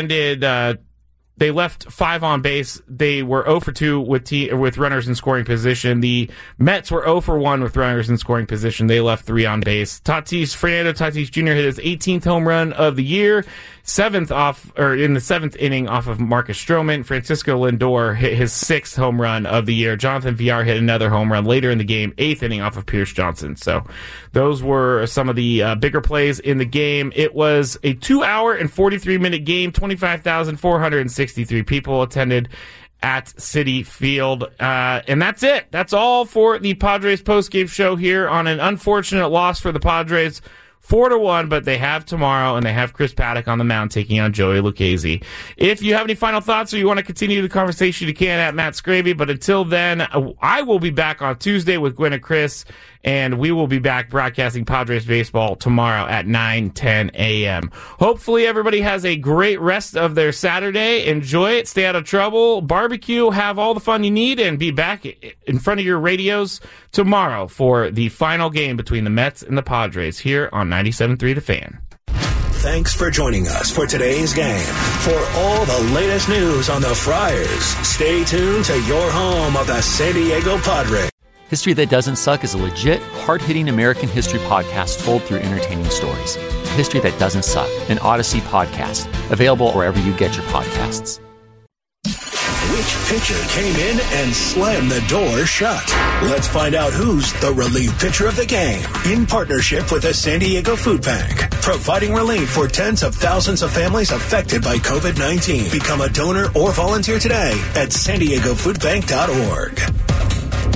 left 5 on base. They were 0 for 2 with runners in scoring position. The Mets were 0 for 1 with runners in scoring position. They left 3 on base. Fernando Tatis Jr. hit his 18th home run of the year, in the 7th inning off of Marcus Stroman. Francisco Lindor hit his 6th home run of the year. Jonathan Villar hit another home run later in the game, 8th inning off of Pierce Johnson. So those were some of the bigger plays in the game. It was a 2-hour and 43-minute game. 25,463 people attended at Citi Field. And that's it. That's all for the Padres postgame show here on an unfortunate loss for the Padres. 4-1, but they have tomorrow, and they have Chris Paddack on the mound taking on Joey Lucchesi. If you have any final thoughts or you want to continue the conversation, you can at Matt Scraby. But until then, I will be back on Tuesday with Gwen and Chris, and we will be back broadcasting Padres baseball tomorrow at 9:10 a.m. Hopefully everybody has a great rest of their Saturday. Enjoy it. Stay out of trouble. Barbecue. Have all the fun you need, and be back in front of your radios tomorrow for the final game between the Mets and the Padres here on 97.3 The Fan. Thanks for joining us for today's game. For all the latest news on the Friars, stay tuned to your home of the San Diego Padres. History That Doesn't Suck is a legit, hard-hitting American history podcast told through entertaining stories. History That Doesn't Suck, an Odyssey podcast, available wherever you get your podcasts. Which pitcher came in and slammed the door shut? Let's find out who's the relief pitcher of the game. In partnership with the San Diego Food Bank, providing relief for tens of thousands of families affected by COVID-19. Become a donor or volunteer today at SanDiegoFoodBank.org.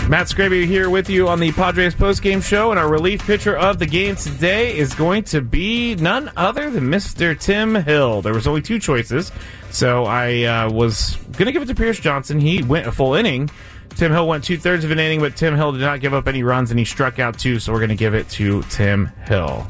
Matt Scraby here with you on the Padres postgame show, and our relief pitcher of the game today is going to be none other than Mr. Tim Hill. There was only two choices, so I was going to give it to Pierce Johnson. He went a full inning. Tim Hill went 2/3 of an inning, but Tim Hill did not give up any runs, and he struck out 2, so we're going to give it to Tim Hill.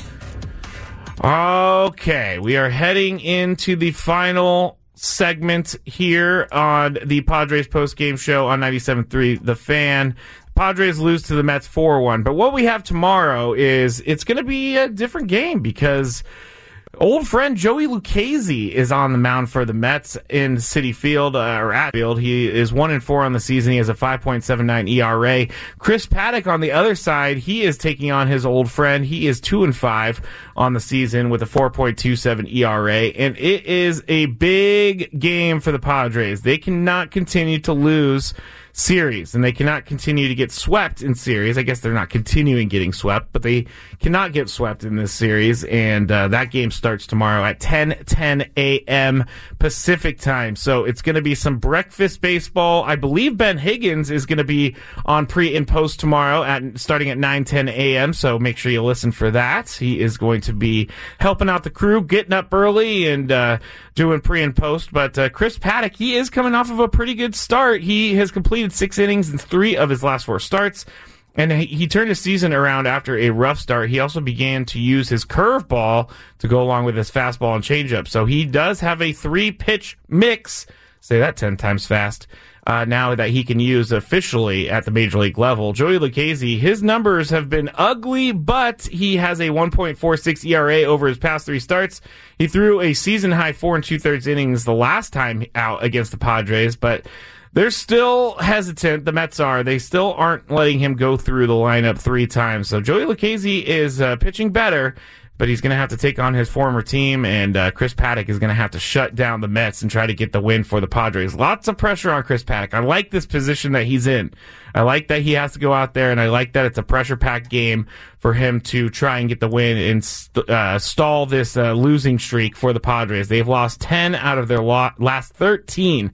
Okay, we are heading into the final segment here on the Padres postgame show on 97.3 The Fan. Padres lose to the Mets 4-1. But what we have tomorrow is it's going to be a different game because old friend Joey Lucchesi is on the mound for the Mets in Citi Field, or at Field. He is 1-4 on the season. He has a 5.79 ERA. Chris Paddack on the other side, he is taking on his old friend. He is 2-5 on the season with a 4.27 ERA. And it is a big game for the Padres. They cannot continue to lose series, and they cannot continue to get swept in series. I guess they're not continuing getting swept, but they cannot get swept in this series, and that game starts tomorrow at 10:10 a.m. Pacific time. So it's going to be some breakfast baseball. I believe Ben Higgins is going to be on pre and post tomorrow starting at 9:10 a.m., so make sure you listen for that. He is going to be helping out the crew, getting up early and doing pre and post. But Chris Paddack, he is coming off of a pretty good start. He has completed 6 innings in 3 of his last 4 starts, and he turned his season around after a rough start. He also began to use his curveball to go along with his fastball and changeup. So he does have a 3-pitch mix, say that 10 times fast, now that he can use officially at the major league level. Joey Lucchesi, his numbers have been ugly, but he has a 1.46 ERA over his past 3 starts. He threw a season-high 4 2/3 innings the last time out against the Padres, but they're still hesitant. The Mets are. They still aren't letting him go through the lineup 3 times. So Joey Lucchesi is pitching better, but he's going to have to take on his former team, and Chris Paddack is going to have to shut down the Mets and try to get the win for the Padres. Lots of pressure on Chris Paddack. I like this position that he's in. I like that he has to go out there, and I like that it's a pressure-packed game for him to try and get the win and stall this losing streak for the Padres. They've lost 10 out of their last 13.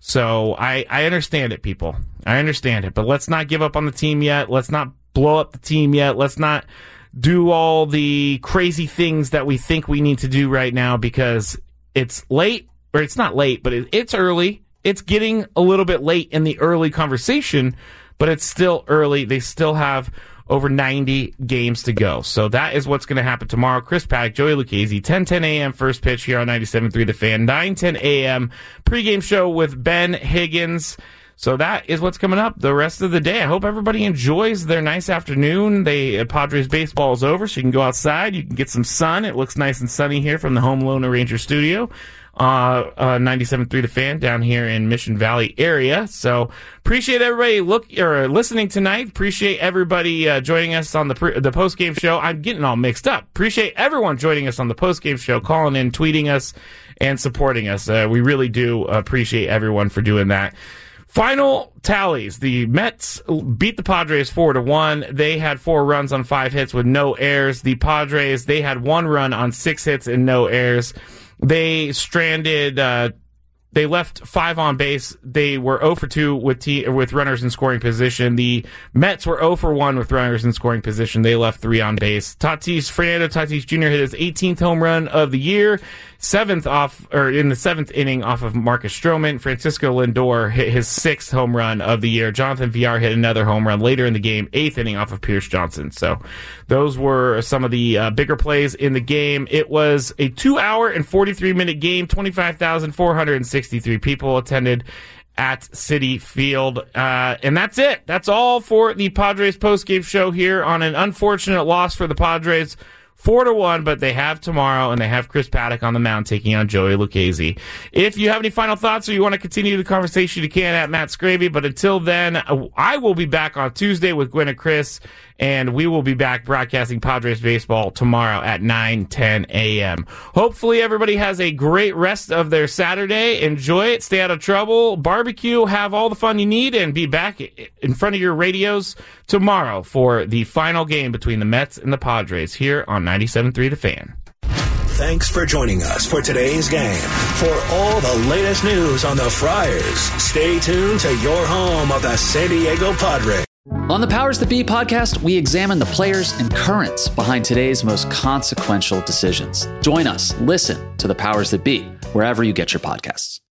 So I understand it, people. I understand it. But let's not give up on the team yet. Let's not blow up the team yet. Let's not do all the crazy things that we think we need to do right now because it's late, or it's not late, but it's early. It's getting a little bit late in the early conversation, but it's still early. They still have over 90 games to go. So that is what's going to happen tomorrow. Chris Paddack, Joey Lucchesi, 10:10 a.m. first pitch here on 97.3 The Fan, 9:10 a.m. pregame show with Ben Higgins. So that is what's coming up the rest of the day. I hope everybody enjoys their nice afternoon. Padres baseball is over, so you can go outside. You can get some sun. It looks nice and sunny here from the Home Lone Ranger studio. 97.3 The Fan down here in Mission Valley area. So appreciate everybody listening tonight. Appreciate everybody joining us on the post-game show. I'm getting all mixed up. Appreciate everyone joining us on the post-game show, calling in, tweeting us, and supporting us. We really do appreciate everyone for doing that. Final tallies. The Mets beat the Padres 4-1. They had 4 runs on 5 hits with no errors. The Padres, they had 1 run on 6 hits and no errors. They they left 5 on base. They were 0 for 2 with runners in scoring position. The Mets were 0 for 1 with runners in scoring position. They left 3 on base. Fernando Tatis Jr. hit his 18th home run of the year, in the 7th inning off of Marcus Stroman. Francisco Lindor hit his 6th home run of the year. Jonathan Villar hit another home run later in the game, 8th inning off of Pierce Johnson. So those were some of the bigger plays in the game. It was a 2-hour and 43-minute game. 25,463 people attended at Citi Field. And that's it. That's all for the Padres postgame show here on an unfortunate loss for the Padres. 4-1, but they have tomorrow, and they have Chris Paddack on the mound taking on Joey Lucchesi. If you have any final thoughts or you want to continue the conversation, you can at Matt Scraby. But until then, I will be back on Tuesday with Gwen and Chris, and we will be back broadcasting Padres baseball tomorrow at 9:10 a.m. Hopefully everybody has a great rest of their Saturday. Enjoy it. Stay out of trouble. Barbecue. Have all the fun you need, and be back in front of your radios tomorrow for the final game between the Mets and the Padres here on 97.3 The Fan. Thanks for joining us for today's game. For all the latest news on the Friars, stay tuned to your home of the San Diego Padres. On the Powers That Be podcast, we examine the players and currents behind today's most consequential decisions. Join us. Listen to the Powers That Be wherever you get your podcasts.